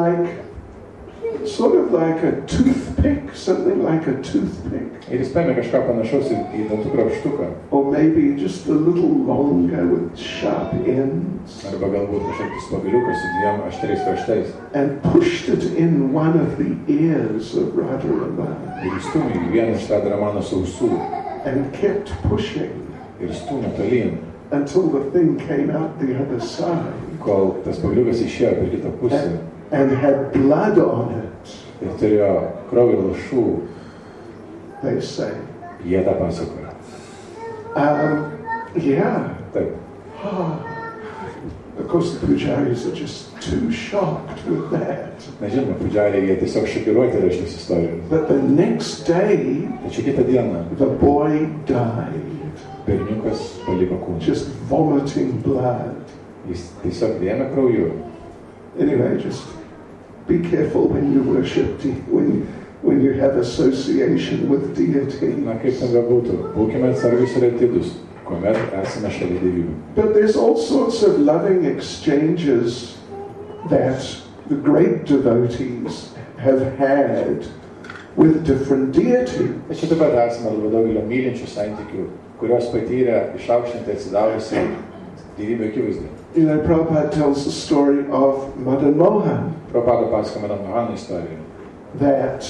sort of like a toothpick, something like a toothpick. Ir jis paėmė kažką panašaus į dantų krapštuką. Or maybe just a little longer with sharp ends. Arba galbūt kažkokius pagaliukus su dviem aštriais kraštais. And pushed it in one of the ears of Radha Raman. Ir stūmė vieną iš Radha Ramano ausų. And kept pushing. Ir stūmė tolyn. Until the thing came out the other side. Kol tas pagaliukas išėjo per kitą pusę. And had blood on it. Ir turėjo kraujo lašų. They say. Jie tą pasakoja. Yeah. Taip. Of course, the pujaris are just too shocked with that. Na žinoma, pudžiariai jie tiesiog šokiruoti yra šitas istorijos. But the next day, Tačiau kitą dieną the boy died, berniukas paliko kūną. just vomiting blood. Jis tiesiog dėmė krauju. Anyway, just be careful when you worship, when you have association with deity. Na kaip ten bebūtų, būkime atsargus ir atidūs, kuomet esame šalia dievybių. But there's all sorts of loving exchanges that the great devotees have had with different deities. Tačiau taip pat esame labai daugelio mylinčių santykių, kurios patyrė išaukštinti atsidavusi dievybę akivaizdą. You know, Prabhupada tells the story of Madan Mohan, Prabhupada pasakoja Madan Mohano istoriją, that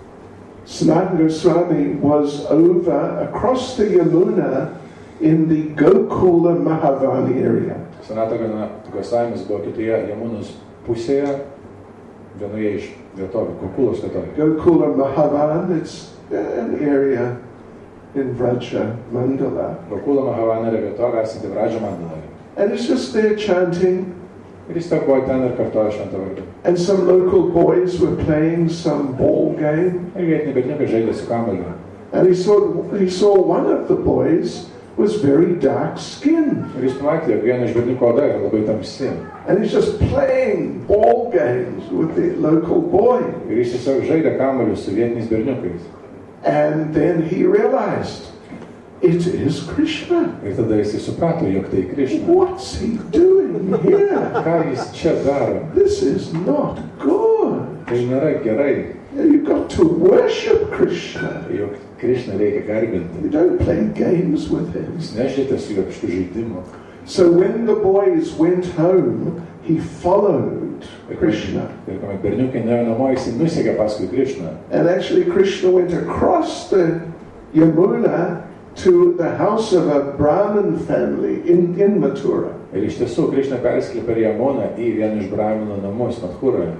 Sanatana Goswami was over across the Yamuna in the Gokula Mahavani area. Sanatana Goswamis buvo kitoje Jamunos pusėje, vienoje iš vietovių, Gokulos vietovių. Gokula Mahavan, it's an area in Vraja Mandala. Gokula Mahavana yra vietovė esanti Vraja Mandaloje. And it's just there chanting. Ir jis tiesiog buvo ten ir kartojo šventą vardą. And some local boys were playing some ball game. Ir vietiniai berniukai žaidė su kamuoliu. And he saw one of the boys was very dark skinned. Ir jis pamatė, jog vienas iš berniukų oda yra labai tamsi. And he's just playing ball games with the local boy. Ir jis tiesiog žaidė kamuoliu su vietiniais berniukais. And then he realized, it is Krishna. Ir tada jis suprato, jog tai Krišna. What's he doing here? Ką jis čia daro? This is not good. Tai nėra gerai. You've got to worship Krishna. Jog Krišną reikia garbinti. You don't play games with him. Jūs nežaidėte su juo kažkokiu žaidimu. So when the boys went home, he followed Krishna. Ir kuomet berniukai nuėjo namo, jis nusekė paskui Krišną. And actually Krishna went across the Yamuna to the house of a Brahmin family in Mathura. Ir iš tiesų Krišna persikėlė per Jamuną į vieną iš Brahmino namus Mathūroje.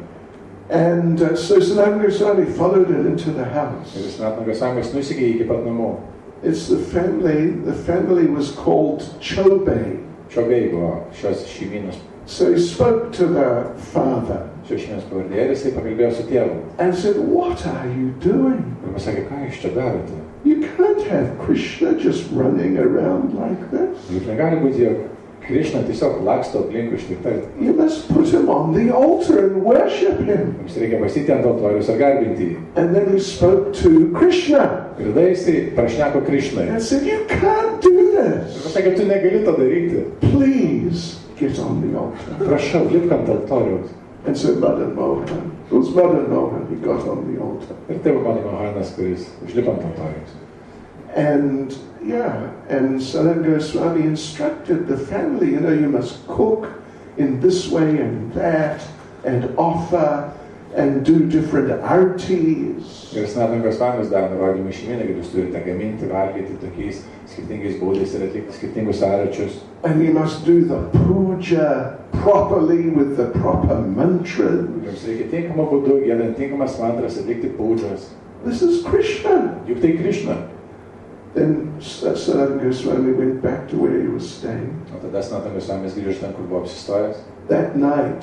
And so Sanatana Goswami followed it into the house. Ir Sanatana Goswamis nusekė iki pat namų. It's the family was called Chobei. Čobei buvo šios šeimynos. So he spoke to the father. Šios šeimynos pavardė ir jisai pakalbėjo su tėvu. And said, what are you doing? Ir pasakė, ką jūs čia darote? You can't have Krishna just running around like this. Juk negali būti, jog Krišna tiesiog laksto aplinkui štai. You must put him on the altar and worship him. Jums reikia pasiti ant altoriaus ir garbinti jį. And then he spoke to Krishna Ir tada jisai prašneko Krišnai. and said, you can't do Ir this. pasakė, tu negali to daryti. Please get on the altar. Prašau, lipk ant altoriaus. And so Madan Mohan, it was Madan Mohan, he got on the altar. Ir tai buvo mano Mohanas, kuris užlipo ant altoriaus. And and Sanat Goswami instructed the family, you must cook in this way and that, and offer, and do different artis. Ir Sanat Goswamis dar nurodymą šeimynai, kad jūs turite gaminti, valgyti tokiais skirtingais būdais ir atlikti skirtingus aračius. And you must do the puja properly with the proper mantras. Jums reikia tinkamą būdų, giedant tinkamas mantras, atlikti pujas. This is Krishna. Juk tai Krišna. Then Sanat Goswami went back to where he was staying. O tada Sanat Goswamis grįžo ten, kur buvo apsistojęs. That night,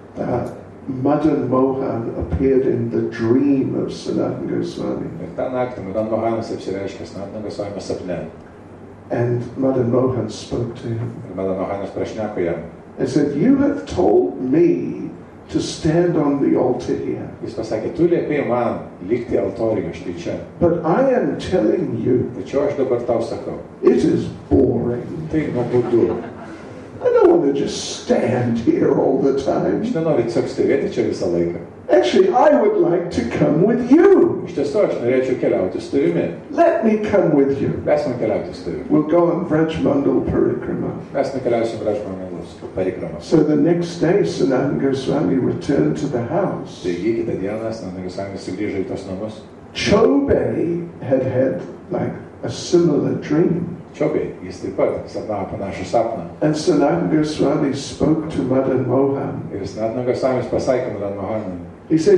Madan Mohan appeared in the dream of Sanat Goswami. Ir tą naktį Madan Mohanas apsireiškė Sanat Goswami sapne. And Madan Mohan spoke to him Ir Madan Mohanas prašneko jam. and said, you have told me to stand on the altar here, Jis pasakė, tu liepėjai man likti altorijoje štai čia. but I am telling you, Tačiau aš dabar tau sakau, it is boring. tai nuobodu. I don't want to just stand here all the time. Aš nenoriu tiesiog stovėti čia visą laiką. Actually, I would like to come with you. Iš tiesų, aš norėčiau keliauti su tavimi. Let me come with you. Mes man keliauti su tavimi. We'll go on Vrajmandal Parikrama. Mes nekeliausim Vrajmandalos parikramos. So the next day, Sanatana Goswami returned to the house. Taigi kitą dieną Sanatana Goswami sugrįžo į tos namus. Chobe had like a similar dream. Čiobai, jis taip pat sapnavo panašų sapną. And Sanatana Goswami spoke to Madan Mohan. Ir Sanatana Goswamis pasakė Madan Mohanui. He said,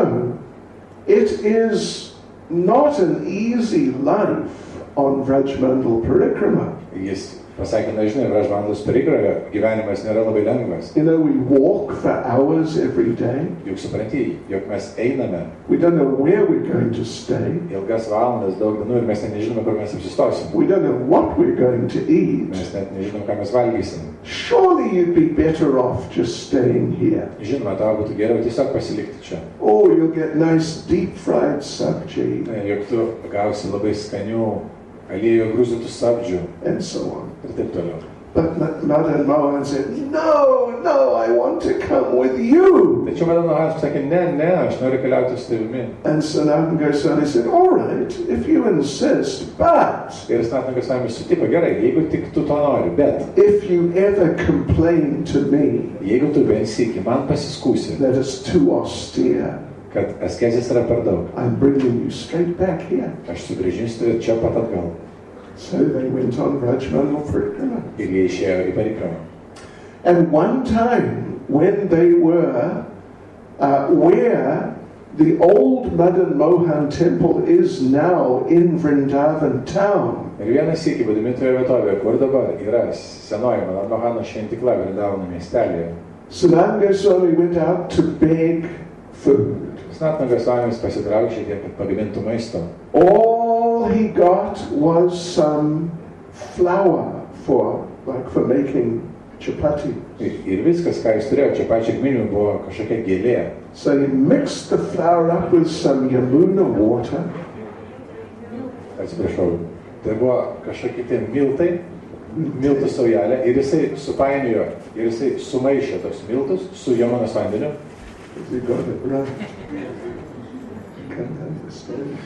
it is not an easy life on Vrajmandal Parikrama. Jis pasakė, nežinai, Vrajmandalos parikroje gyvenimas nėra labai lengvas. We walk for hours every day. Juk supranti, jog mes einame We don't know where we're going to stay. ilgas valandas, daug dienų ir mes net nežinome, kur mes apsistosim. We don't know what we're going to eat. Mes net nežinome, ką mes valgysim. Surely you'd be better off just staying here. Žinoma, tau būtų geriau tiesiog pasilikti čia. Or you'll get nice deep fried sabji Juk tu gausi labai skanių aliejų grūzytų sabdžių and so on. ir taip toliau. But Madan Mohan said, no, I want to come with you. Tačiau Madan Mohanas pasakė, ne, aš noriu keliauti su tavimi. And Sanatana Goswami said, all right, if you insist, but Ir Sanatana Goswamis sutiko, gerai, jeigu tik tu to nori, bet if you ever complain to me jeigu tu bent sykį man pasiskūsi, that it's too austere, kad askezės yra per daug, I'm bringing you straight back here. aš sugrįžinsiu tave čia pat atgal. So they went on Vrajmandal Parikrama. Ir jie išėjo į parikramą. And one time when they were where the old Madan Mohan temple is now in Vrindavan town, Ir vieną sykį, būdami toje vietovėje, kur dabar yra senoji Madan Mohano šventikla Vrindavano miestelėje, Sanatana Goswami went out to beg food. Sanatana Goswamis pasitraukė šiek tiek, kad pagamintų maisto. All he got was some flour for making chapati. Ir viskas, ką jis turėjo, čia pačią minimum buvo kažkokia gėlė. So he mixed the flour up with some Yamuna water. Atsiprašau, tai buvo kažkokie tie miltų saujelė, ir jisai supainiojo, ir jisai sumaišė tos miltus su Jamunos vandeniu. You got it right. Can't understand.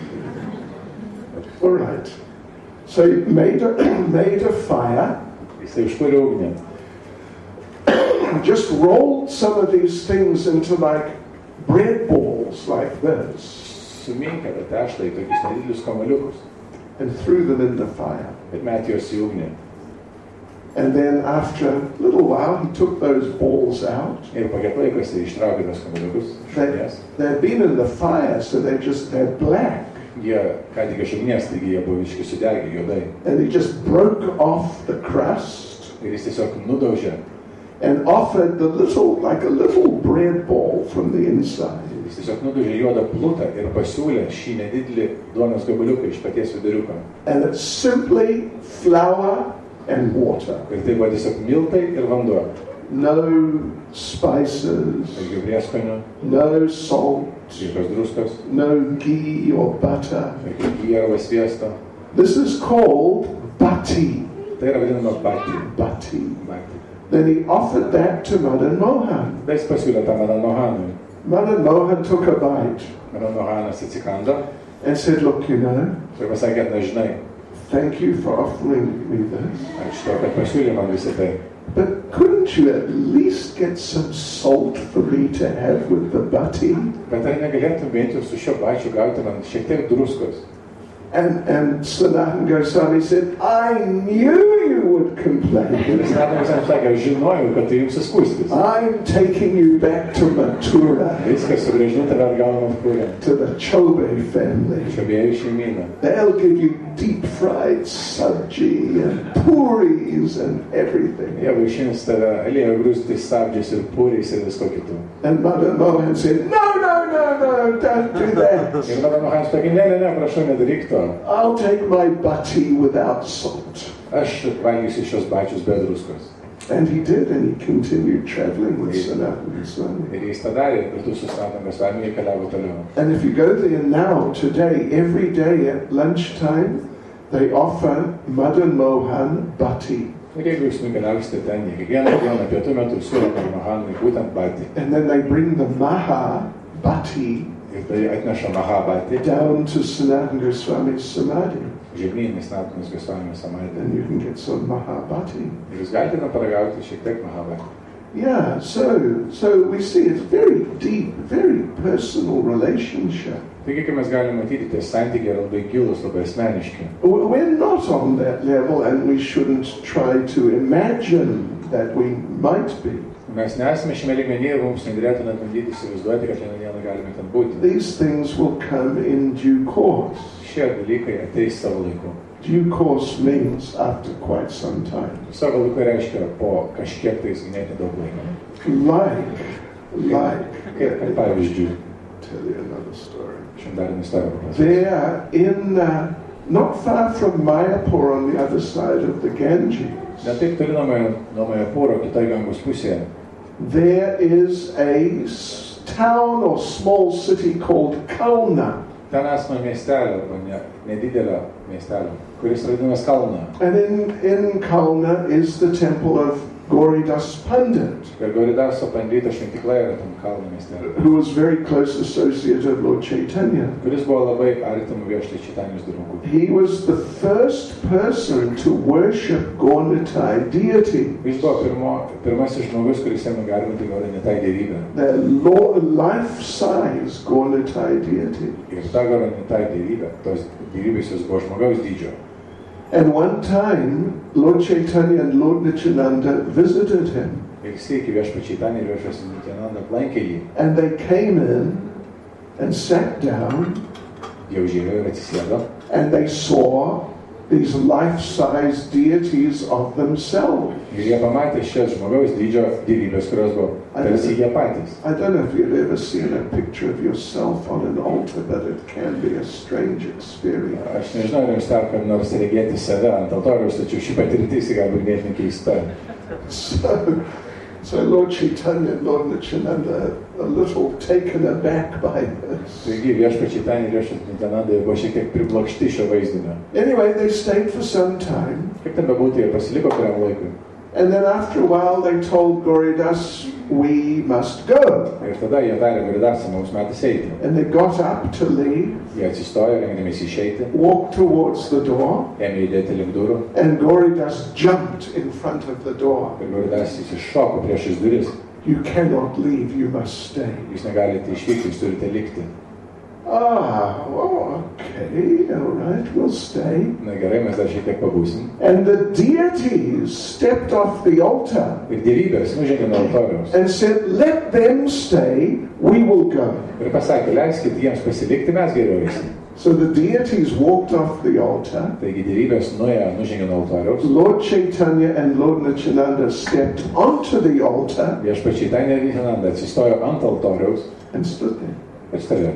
All right. So he made a fire. Jisai užkūrė ugnį. Just rolled some of these things into like bread balls like this Suminkė tą tešlą į tokius nedidelius kamaliukus and threw them in the fire. ir metė juos į ugnį. And then after a little while, he took those balls out. Ir po kiek laiko jisai ištraukė tos kamaliukus iš ugnies. They'd been in the fire, so they're black. Jie ką tik iš ugnies, taigi jie buvo visiškai sudegę juodai. And he just broke off the crust Ir jis tiesiog nudaužė. and offered like a little bread ball from the inside. Jis tiesiog nudaužė juodą plutą ir pasiūlė šį nedidelį duonos gabaliuką iš paties viduriuko. And it's simply flour, and water. Ir tai buvo tiesiog miltai ir vanduo. No spices, Jokių prieskonių, no salt, jokios druskos, no ghee or butter. jokių ghee arba sviesto. This is called bhati. Tai yra vadinama bhati. Bhati. Bhati. Then he offered that to Madan Mohan. Tai jis pasiūlė tą Madan Mohanui. Madan Mohan took a bite Madan Mohanas atsikando and said, look, you know, ir pasakė, na žinai, thank you for offering me this. ačiū to, kad pasiūlė man visą tai. But couldn't you at least get some salt for me to have with the bhati? Bet ar negalėtum bent jau su šio bačiu gauti man šiek tiek druskos? And Sanatan Goswami said, I knew you would Ir complain. jis net visam sakė, aš žinojau, kad tai jums įskūstis. I'm taking you back to Mathura, Viskas sugrįžinu tave atgal Mathurą. to the Chobe family. Iš abiejų šeimyną. They'll give you deep fried sabji and puris and everything. Jie vaišins tave aliejų grūstis, sabdžiais ir pūriais ir visko kitų. And Madan Mohan said, no, don't do that. Ir Madan Mohanas sakė, ne, prašau, nedaryk to. I'll take my bhati without salt. Aš valgysiu šios bačius be druskos. And he did, and he continued traveling with Sanatan Goswami. Ir jis tą darė, ir tu su Sanatan Goswami keliavo toliau. And if you go there now, today, every day at lunchtime, they offer Madan Mohan bhati. Ir jeigu jūs nukeliausite ten, kiekvieną dieną pietų metu siūlo Madan Mohanui būtent batį. And then they bring the maha bhati Ir tai atneša Mahabhatį, down to Sanatan Goswami's samadhi. žemyninis Sanatanas Goswami samadhi. And you can get some maha bhati. Ir jūs galite paragauti šiek tiek Mahabhatį. Yeah, so we see it's very deep, very personal relationship. Taigi, kai mes galime matyti, tie santykiai yra labai gilūs, labai asmeniški. We're not on that level, and we shouldn't try to imagine that we might be. Mes nesame šiame lygmenyje ir mums negalėtų net bandyti įsivaizduoti, kad vieną dieną galime ten būti. These things will come in due course. Šie dalykai ateis savo laiku. Due course means after quite some time. Savo laiku reiškia po kažkiek tai ganėtinai daug laiko. Kaip pavyzdžiui, Tell you another story. šiandien dar vieną istoriją papasakosiu. There, in not far from Mayapur, on the other side of the Ganges, Ne taip toli nuo Mayapuro, kitoje Gangos pusėje, there is a town or small city called Kalna. ten esame miestelio, arba nedidelio miestelio, kuris vadinamas Kalna. And in Kalna is the temple of Gauridas Pandit, Ir Gauridaso Pandito šventykla yra tam Kalno miestelio, who was very close associate of Lord Chaitanya. kuris buvo labai artimų Viešpaties Čaitanijos draugų. He was the first person to worship Gaunitai deity, Jis buvo pirmasis žmogus, kuris ėmė garbinti Gaunitai dievybę. the life-size Gaunitai deity. Ir ta Gaunitai dievybė, tos dievybės jos buvo žmogaus dydžio. And one time, Lord Chaitanya and Lord Nityananda visited him, Ir sėki Viešpaties Čaitanija ir Viešpaties Nityananda aplankė jį, and they came in and sat down, jau žiūrėjo ir atsisėdo. and they saw these life-size deities of themselves. Ir jie pamatė šias žmogaus dydžio dievybės, kurios buvo tarsi jie patys. I don't know if you've ever seen a picture of yourself on an altar, but it can be a strange experience. Aš nežinau, ar jums teko nors regėti save ant altoriaus, tačiau ši patirtis gali būti ganėtinai keista. So Lord Chaitanya and Lord Nityananda are a little taken aback by this. Taigi Viešpaties Čaitanija ir Viešpaties Nityananda buvo šiek tiek priblokšti šio vaizdinio. Anyway, they stayed for some time, Kaip ten bebūtų, jie pasiliko kuriam laikui. and then after a while they told Gauridas, we must go. Ir tada jie tarė Gauridaso, mums metas eiti. And they got up to leave, Jie atsistojo, rengdamiesi išeiti, walked towards the door, ėmė judėti link durų. and Gauridas jumped in front of the door. Ir Gauridas įsišoko priešais duris. You cannot leave, you must stay. Jūs negalite išvykti, jūs turite likti. Well, okay, all right, we'll stay. Na gerai, mes dar šiek tiek pabūsim. And the deities stepped off the altar Ir dievybės nužengė nuo altoriaus. and said, let them stay, we will go. Ir pasakė, leiskit jiems pasilikti, mes geriau eisim. So the deities walked off the altar. Taigi dievybės nužengė nuo altoriaus. Lord Chaitanya and Lord Nityananda stepped onto the altar Viešpaties Čaitanija ir Nityananda atsistojo ant altoriaus and stood there. ir stovėjo ten.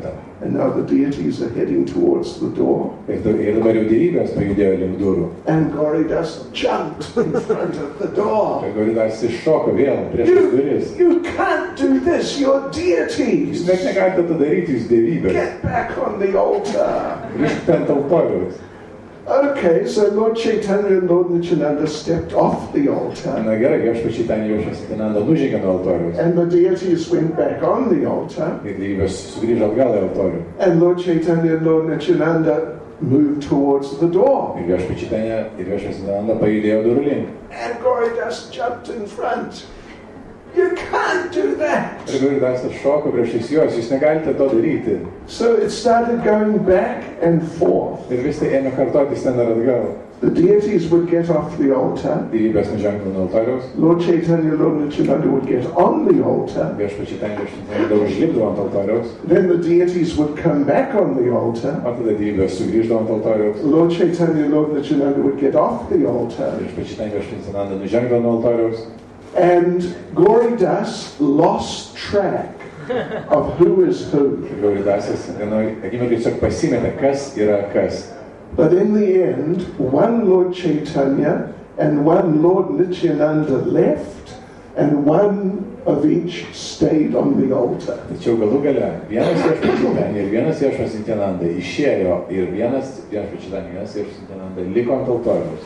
And now the deities are heading towards the door. Ir dabar jau dievybės pajudėjo link durų. And Goridas jumped in front of the door. Ir Goridas iššoko vėl prieš duris. You can't do this, you're Jūs deities. net negalite to daryti, jūs dievybės. Get back on the altar. Grįžkite ant altoriaus. Okay, so Lord Chaitanya and Lord Nityananda stepped off the altar. Na gerai, viešpats Čaitanija ir viešpats Nityananda nužengė nuo altoriaus. And the deities went back on the altar. Ir dievybės sugrįžo atgal į altorių. And Lord Chaitanya and Lord Nityananda moved towards the door. Ir viešpats Čaitanija ir viešpats Nityananda pajudėjo durų link. And Goridas jumped in front. You can't do that. Ir Goridas šoko priešais juos, jūs negalite to daryti. So it started going back and forth. Ir vis tai ėmė kartotis ten ir atgal. The deities would get off the altar. Dievybės nužengė nuo altoriaus. Lord Chaitanya and Lord Nityananda would get on the altar. Viešpats Čaitanija ir viešpats Nityananda užlipdavo ant altoriaus. Then the deities would come back on the altar. O tada dievybės sugrįždavo ant altoriaus. Lord Chaitanya and Lord Nityananda would get off the altar. Viešpats Čaitanija ir viešpats Nityananda nužengdavo nuo altoriaus. And Goridas lost track of who is who. Ir Goridasas vienoj akimirkai tiesiog pasimetė, kas yra kas. But in the end, one Lord Chaitanya and one Lord Nityananda left, and one of each stayed on the altar. Tačiau galų gale vienas viešpats Čaitanija ir vienas viešpats Nityananda išėjo ir vienas viešpats Čaitanija, vienas viešpats Nityananda liko ant altoriaus.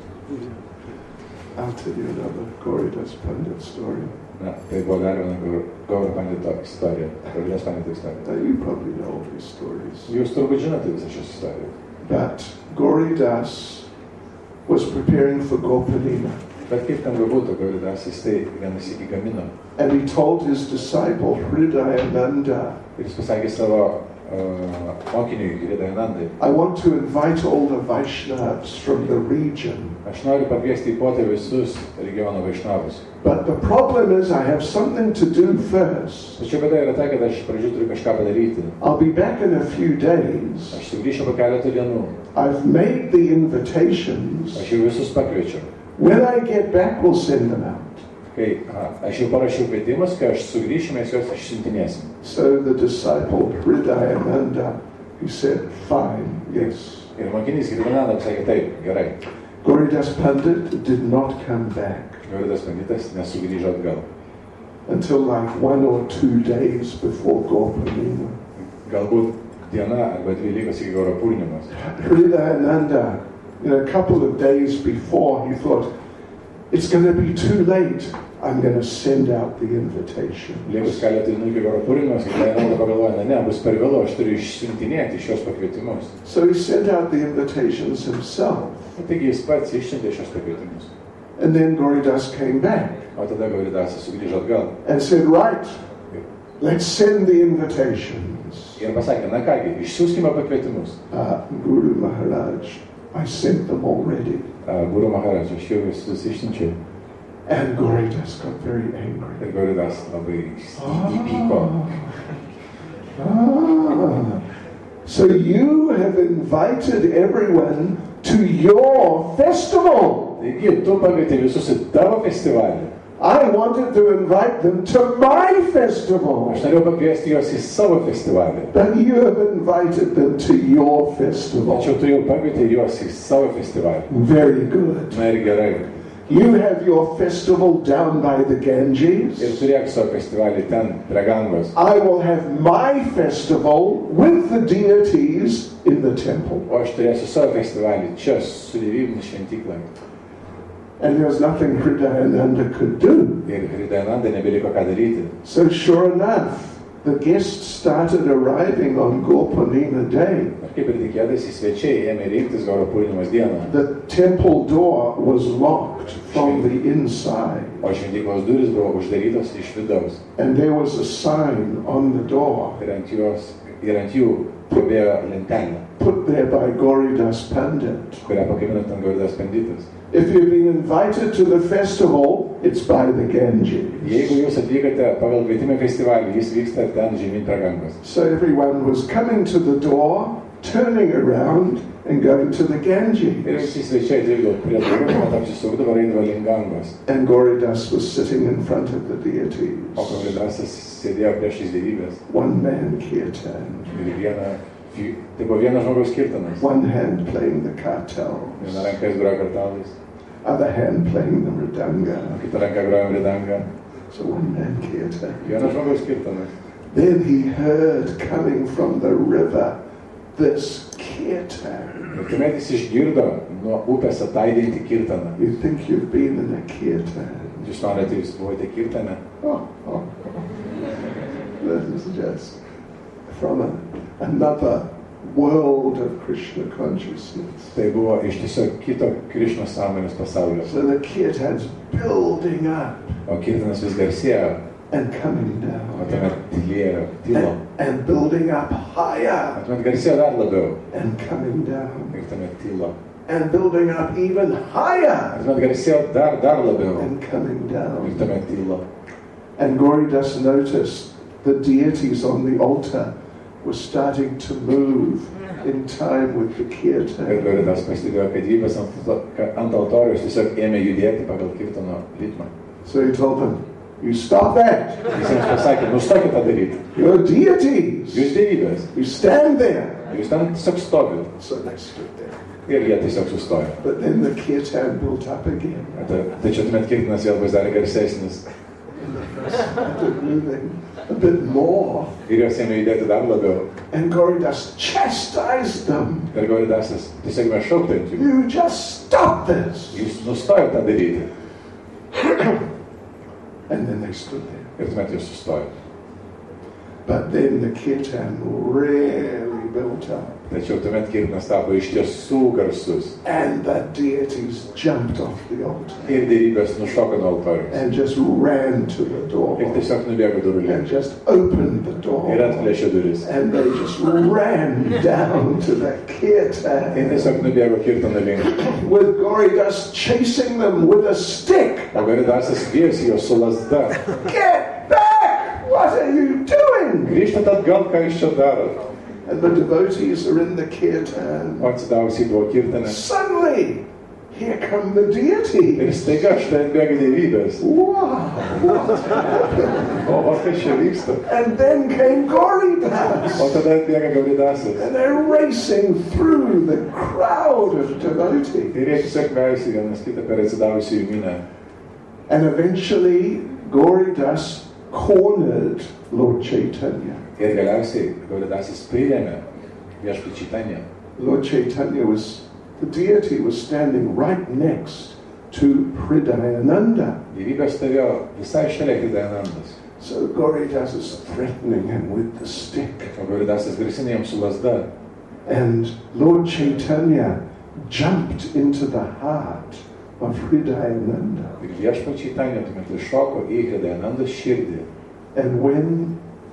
I'll tell you another Goridas Pandit story. Na, tai buvo dar viena Gaura Pandito istorija, Goridas Pandito istorija. Now, you probably know all these stories. Jūs turbūt žinote visą šią istoriją. But Goridas was preparing for Gopanina. Bet kaip ten bebūtų, Goridasas tai vienas iki gamino. And he told his disciple, Hridayananda, Ir jis pasakė savo mokiniui Hridayanandai, I want to invite all the Vaishnavas from the region. aš noriu pakviesti į potą visus regiono Vaišnavus. But the problem is I have something to do first. Tačiau bėda yra ta, kad aš pradžių turiu kažką padaryti. I'll be back in a few days. Aš sugrįšiu po keletą dienų. I've made the invitations. Aš jau visus pakviečiau. When I get back, we'll send them out. Aš jau parašiau kvietimus, kai aš sugrįšiu, mes juos išsiuntinėsim. So the disciple Hridayananda, he said, fine, yes. Ir mokinys Hridayananda pasakė taip, gerai. Goridas Pandit did not come back Goridas Panditas nesugrįžo atgal. until like 1 or 2 days before Gopanina. Galbūt diena arba dvi likus iki Gauro Purnimos. Hridayananda, a couple of days before, he thought, it's going to be too late. I'm going to send out the invitation. Likus keletą dienų iki Gauro Purnimos, Hridayananda pagalvojo, ne, bus per vėlu, aš turiu išsiuntinėti šios pakvietimus. So he sent out the invitations himself. Taigi jis pats išsiuntė šios pakvietimus. And then Goridas came back O tada Goridasas sugrįžo atgal. and said, right, let's send the invitations. Ir pasakė, na kągi, išsiųskime pakvietimus. Guru Maharaj, I sent them already. Guru Maharaj, aš jau visus išsiunčiau. And Goridas got very angry. Ir Goridas labai įpyko. So you have invited everyone to your festival. Taigi, tu pakvietei visus į tavo festivalį. I wanted to invite them to my festival. Aš norėjau pakviesti juos į savo festivalį. But you have invited them to your festival. Tačiau tu jau pakvietei juos į savo festivalį. Very good. Na ir gerai. You have your festival down by the Ganges. Ir turėk savo festivalį ten, prie Gangos. I will have my festival with the deities in the temple. O aš turėsiu savo festivalį čia, su dievybinė šventykla. And there was nothing Hridayananda could do. Ir Hridayananda nebeliko ką daryti. So sure enough, the guests started arriving on Gopanina Day. Ir kaip ir tikėdasi, svečiai ėmė rinktis Gauro Purnimos dieną. The temple door was locked from the inside. O šventyklos durys buvo uždarytos iš vidaus. And there was a sign on the door Ir ant jų kabėjo lentelė, put there by Goridas Pandit. kurią pakabino ten Goridas Panditas. If you've been invited to the festival, it's by the Ganges. Jeigu jūs atvykote pagal kvietimą festivalį, jis vyksta ten žemyn prie Gangos. So everyone was coming to the door turning around and going to the Ganges. Ir visi svečiai dirbdavo prie durų, apsisukdavo ir eidavo link Gangos. And Goridas was sitting in front of the deities. O Goridasas sėdėjo priešais dievybės. One man kirtan. Ir tai buvo vienas žmogaus kirtanas. One hand playing the kartal. Viena ranka jis grojo kartalais. Other hand playing the mridanga. Kita ranka grojo mridangą. So one man kirtan. Vienas žmogaus kirtanas. Then he heard coming from the river this kirtan. Ir tuomet jis išgirdo nuo upės ataidinti kirtaną. You think you've been in a kirtan? Jūs norite, jūs buvote kirtane? This is just from another world of Krishna consciousness. Tai buvo iš tiesiog kito Krišnos sąmonės pasaulio. So the kirtan's building up. O kirtanas vis garsėjo. And coming down. O tuomet tylėjo, tylo. And building up higher. O tuomet garsėjo dar labiau. And coming down. Ir tuomet tylo. And building up even higher. O tuomet garsėjo dar labiau. And coming down. Ir tuomet tylo. And Goridas noticed the deities on the altar were starting to move in time with the kirtan. Ir Goridas pastebėjo, kad dievybės ant altoriaus tiesiog ėmė judėti pagal kirtano ritmą. So he told them, you stop that. Jis jiems pasakė, nustokit tą daryti. You're deities. Jūs dievybės. You stand there. Jūs ten tiesiog stovit. So they stood there. Ir jie tiesiog sustojo. But then the kirtan built up again. Tačiau tuomet kirtanas vėl pasidarė garsesnis. A bit more. Ir jos ėmė judėti dar labiau. And Goridas chastised them. Ir Goridasas tiesiog ėmė šaukti ant jų. You just stop this. Jūs nustojot tą daryti. And then they stood there. Ir tuomet jūs sustojo. But then the kirtan really built up. Tačiau tuomet kirtanas tapo iš tiesų garsus. And the deities jumped off the altar. Ir dievybės nušoko nuo altoriaus. And just ran to the door. Ir tiesiog nubėgo durų And link. just opened the door. Ir atplėšė duris. And they just ran down to the Ir kirtan. tiesiog nubėgo kirtano link. With Goridas chasing them with a stick. O Goridasas viesi jo su lazda. Get back! What are you doing? Grįžtat atgal, ką jūs čia darot. And the devotees are in the kirtan. O atsidavusiai buvo kirtane. Suddenly, here come the Ir deities. staiga štai atbėga dievybės. Wow! O kas čia vyksta? And then came O Goridas. tada atbėga Goridasas. And they're racing through the crowd of devotees. Ir jie tiesiog veisi vienas kitą per atsidavusiųjų minią. And eventually, Goridas cornered Lord Chaitanya. Ir galiausiai Goridasas priėmė viešpatį Čaitanją. Lord Chaitanya the deity was standing right next to Hridayananda. Dievybė stovėjo visai šalia Hridayanandos. So Goridas is threatening him with the stick. O Goridasas grasinė jam su lazda. And Lord Chaitanya jumped into the heart of Hridayananda. Ir viešpatį Čaitanją tuomet iššoko į Hridayanandos širdį. And when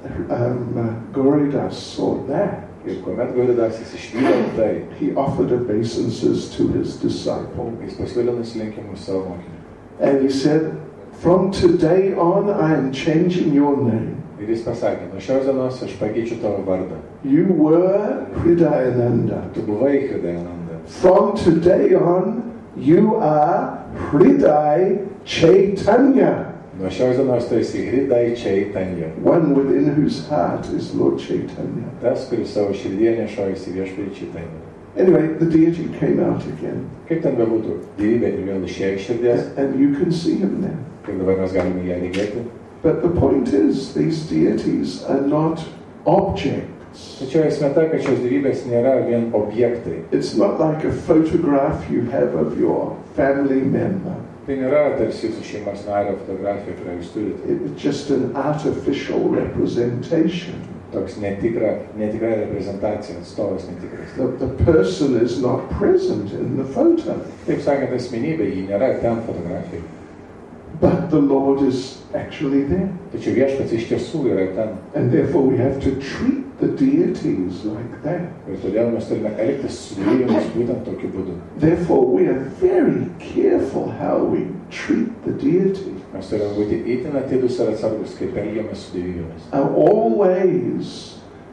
Goridas saw that, Ir kuomet Goridasas išvydo tai, he offered obeisances to his disciple. jis pasiūlė nusilenkimus savo mokiniui. And he said, from today on, I am changing your name. Ir jis pasakė, nuo šios dienos aš pakeičiu tavo vardą. You were Hridayananda. Tu buvai Hridayananda. From today on, you are Hriday Chaitanya. Nuo šios dienos tu esi Hridai Chaitanya. One within whose heart is Lord Chaitanya. Tas, kuris savo širdyje nešiojasi viešpatį Čaitanją. Anyway, the deity came out again. Kaip ten bebūtų, dievybė ir vėl išėjo iš širdies. And you can see him there. Ir dabar mes galime ją regėti. But the point is, these deities are not objects. Tačiau esmė ta, kad šios dievybės nėra vien objektai. It's not like a photograph you have of your family member. Tai nėra tarsi jūsų šeimos nario fotografija, kurią jūs turite. It's just an artificial representation. Toks netikra reprezentacija, atstovas netikras. The person is not present in the photo. Taip sakant, asmenybė, ji nėra ten fotografija. But the Lord is actually there. Tačiau viešpats iš tiesų yra ten. And therefore we have to treat the deities like that. Ir todėl mes turime elgtis su dievybėmis būtent tokiu būdu. Therefore we are very careful how we treat the deity. Mes turime būti itin atidūs ir atsargus, kaip elgiamės su dievybėmis. Always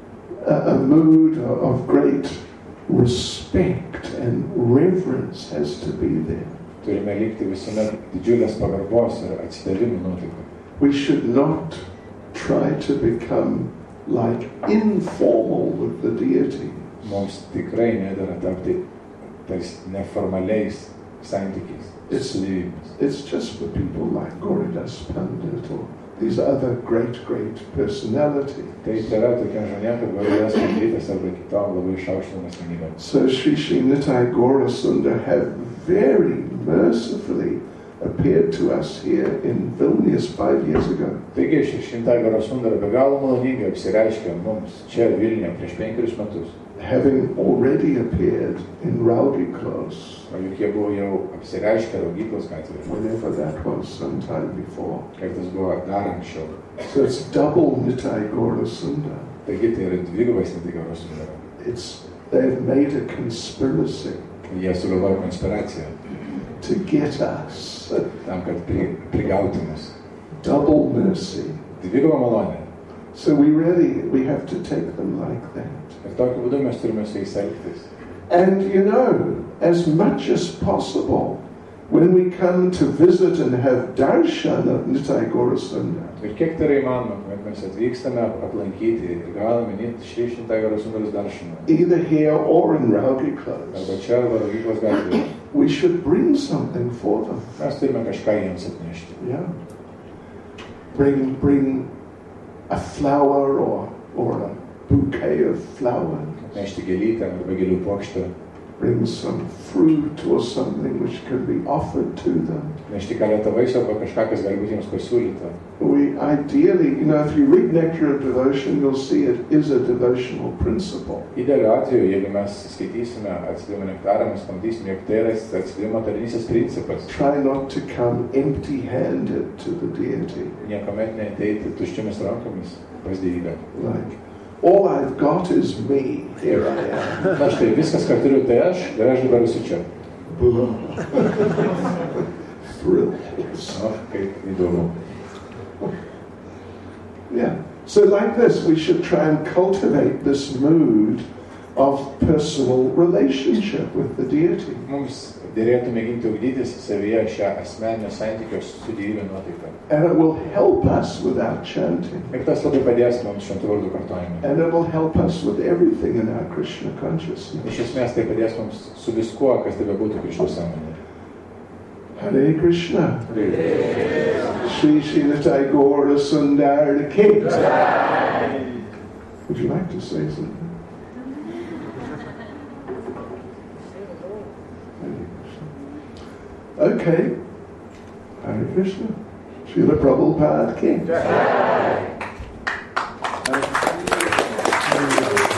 a mood of great respect and reverence has to be there. Turime likti visuomet didžiulės pagarbos ir atsidavimo nuotaikų. We should not try to become like informal with the deity. Mums tikrai nedara tapti tarsi neformaliais santykiais su dievybės. It's just for people like Goridas Pandit or these other great personalities. Tai yra tokiem žmonėm, kaip Goridas Panditas arba kitom labai išaukštinamom asmenybėm. So Sri Nitai Gaurasundar have very mercifully appeared to us here in Vilnius 5 years ago. Taigi Šventai Gaurasundara be galo maloningai apsireiškė mums čia Vilniuje prieš 5 metus. Having already appeared in Raugiklos, O juk jie buvo jau apsireiškę Raugyklos gatvėje. whenever that was, sometime before. Kartais buvo dar anksčiau. So it's double Nitai Gaurasundar. Taigi tai yra dvigubas Nitai Gaurasundara. They've made a conspiracy Jie sugalvojo konspiraciją to get us. tam, kad prigauti mus. Double mercy. Dviguba malonė. So we have to take them like that. Ir tokiu būdu mes turime su jais elgtis. And you know, as much as possible, when we come to visit and have darshan of Nitai Gaurasundar, Ir kiek tai yra įmanoma, kad mes atvykstame aplankyti ir galime minėti Šventai Gaurasundaros darshaną. either here or in Arba Raugiklos, čia, arba Raugyklos gatvėje. we should bring something for them. Mes turime kažką jiems atnešti. Yeah. Bring a flower or a bouquet of flowers. Atnešti gėlytę arba gėlių puokštę. Bring some fruit or something which can be offered to them. Atnešti keletą vaisių arba kažką, kas gali būti jiems pasiūlyta. We ideally, if you read Nectar of Devotion, you'll see it is a devotional principle. Idealiu atveju, jeigu mes skaitysime atsidavimo nektarą, mes pamatysime, jog tai yra atsidavimo tarnystės principas. Try not to come empty-handed to the deity. Niekuomet neateiti tuščiomis rankomis pas dievybę. Like, all I've got is me. Here I am. Na štai, viskas, ką turiu, tai aš, ir aš dabar esu čia. Thrills. O, kaip įdomu. Yeah. So like this, we should try and cultivate this mood of personal relationship with the deity. Mums dėrėtų mėginti ugdytis savyje šią asmeninę santykio su dievybė nuotaiką. And it will help us with our chanting. Ir tas labai padės mums šventų vardų kartojime. And it will help us with everything in our Krishna consciousness. Iš esmės tai padės mums su viskuo, kas tai bebūtų Krišno sąmonė. Hare Krishna. Shri Nitai Gaurasundar Ki. Would you like to say something? Okay. Hare Krishna. Srila Prabhupada Ki.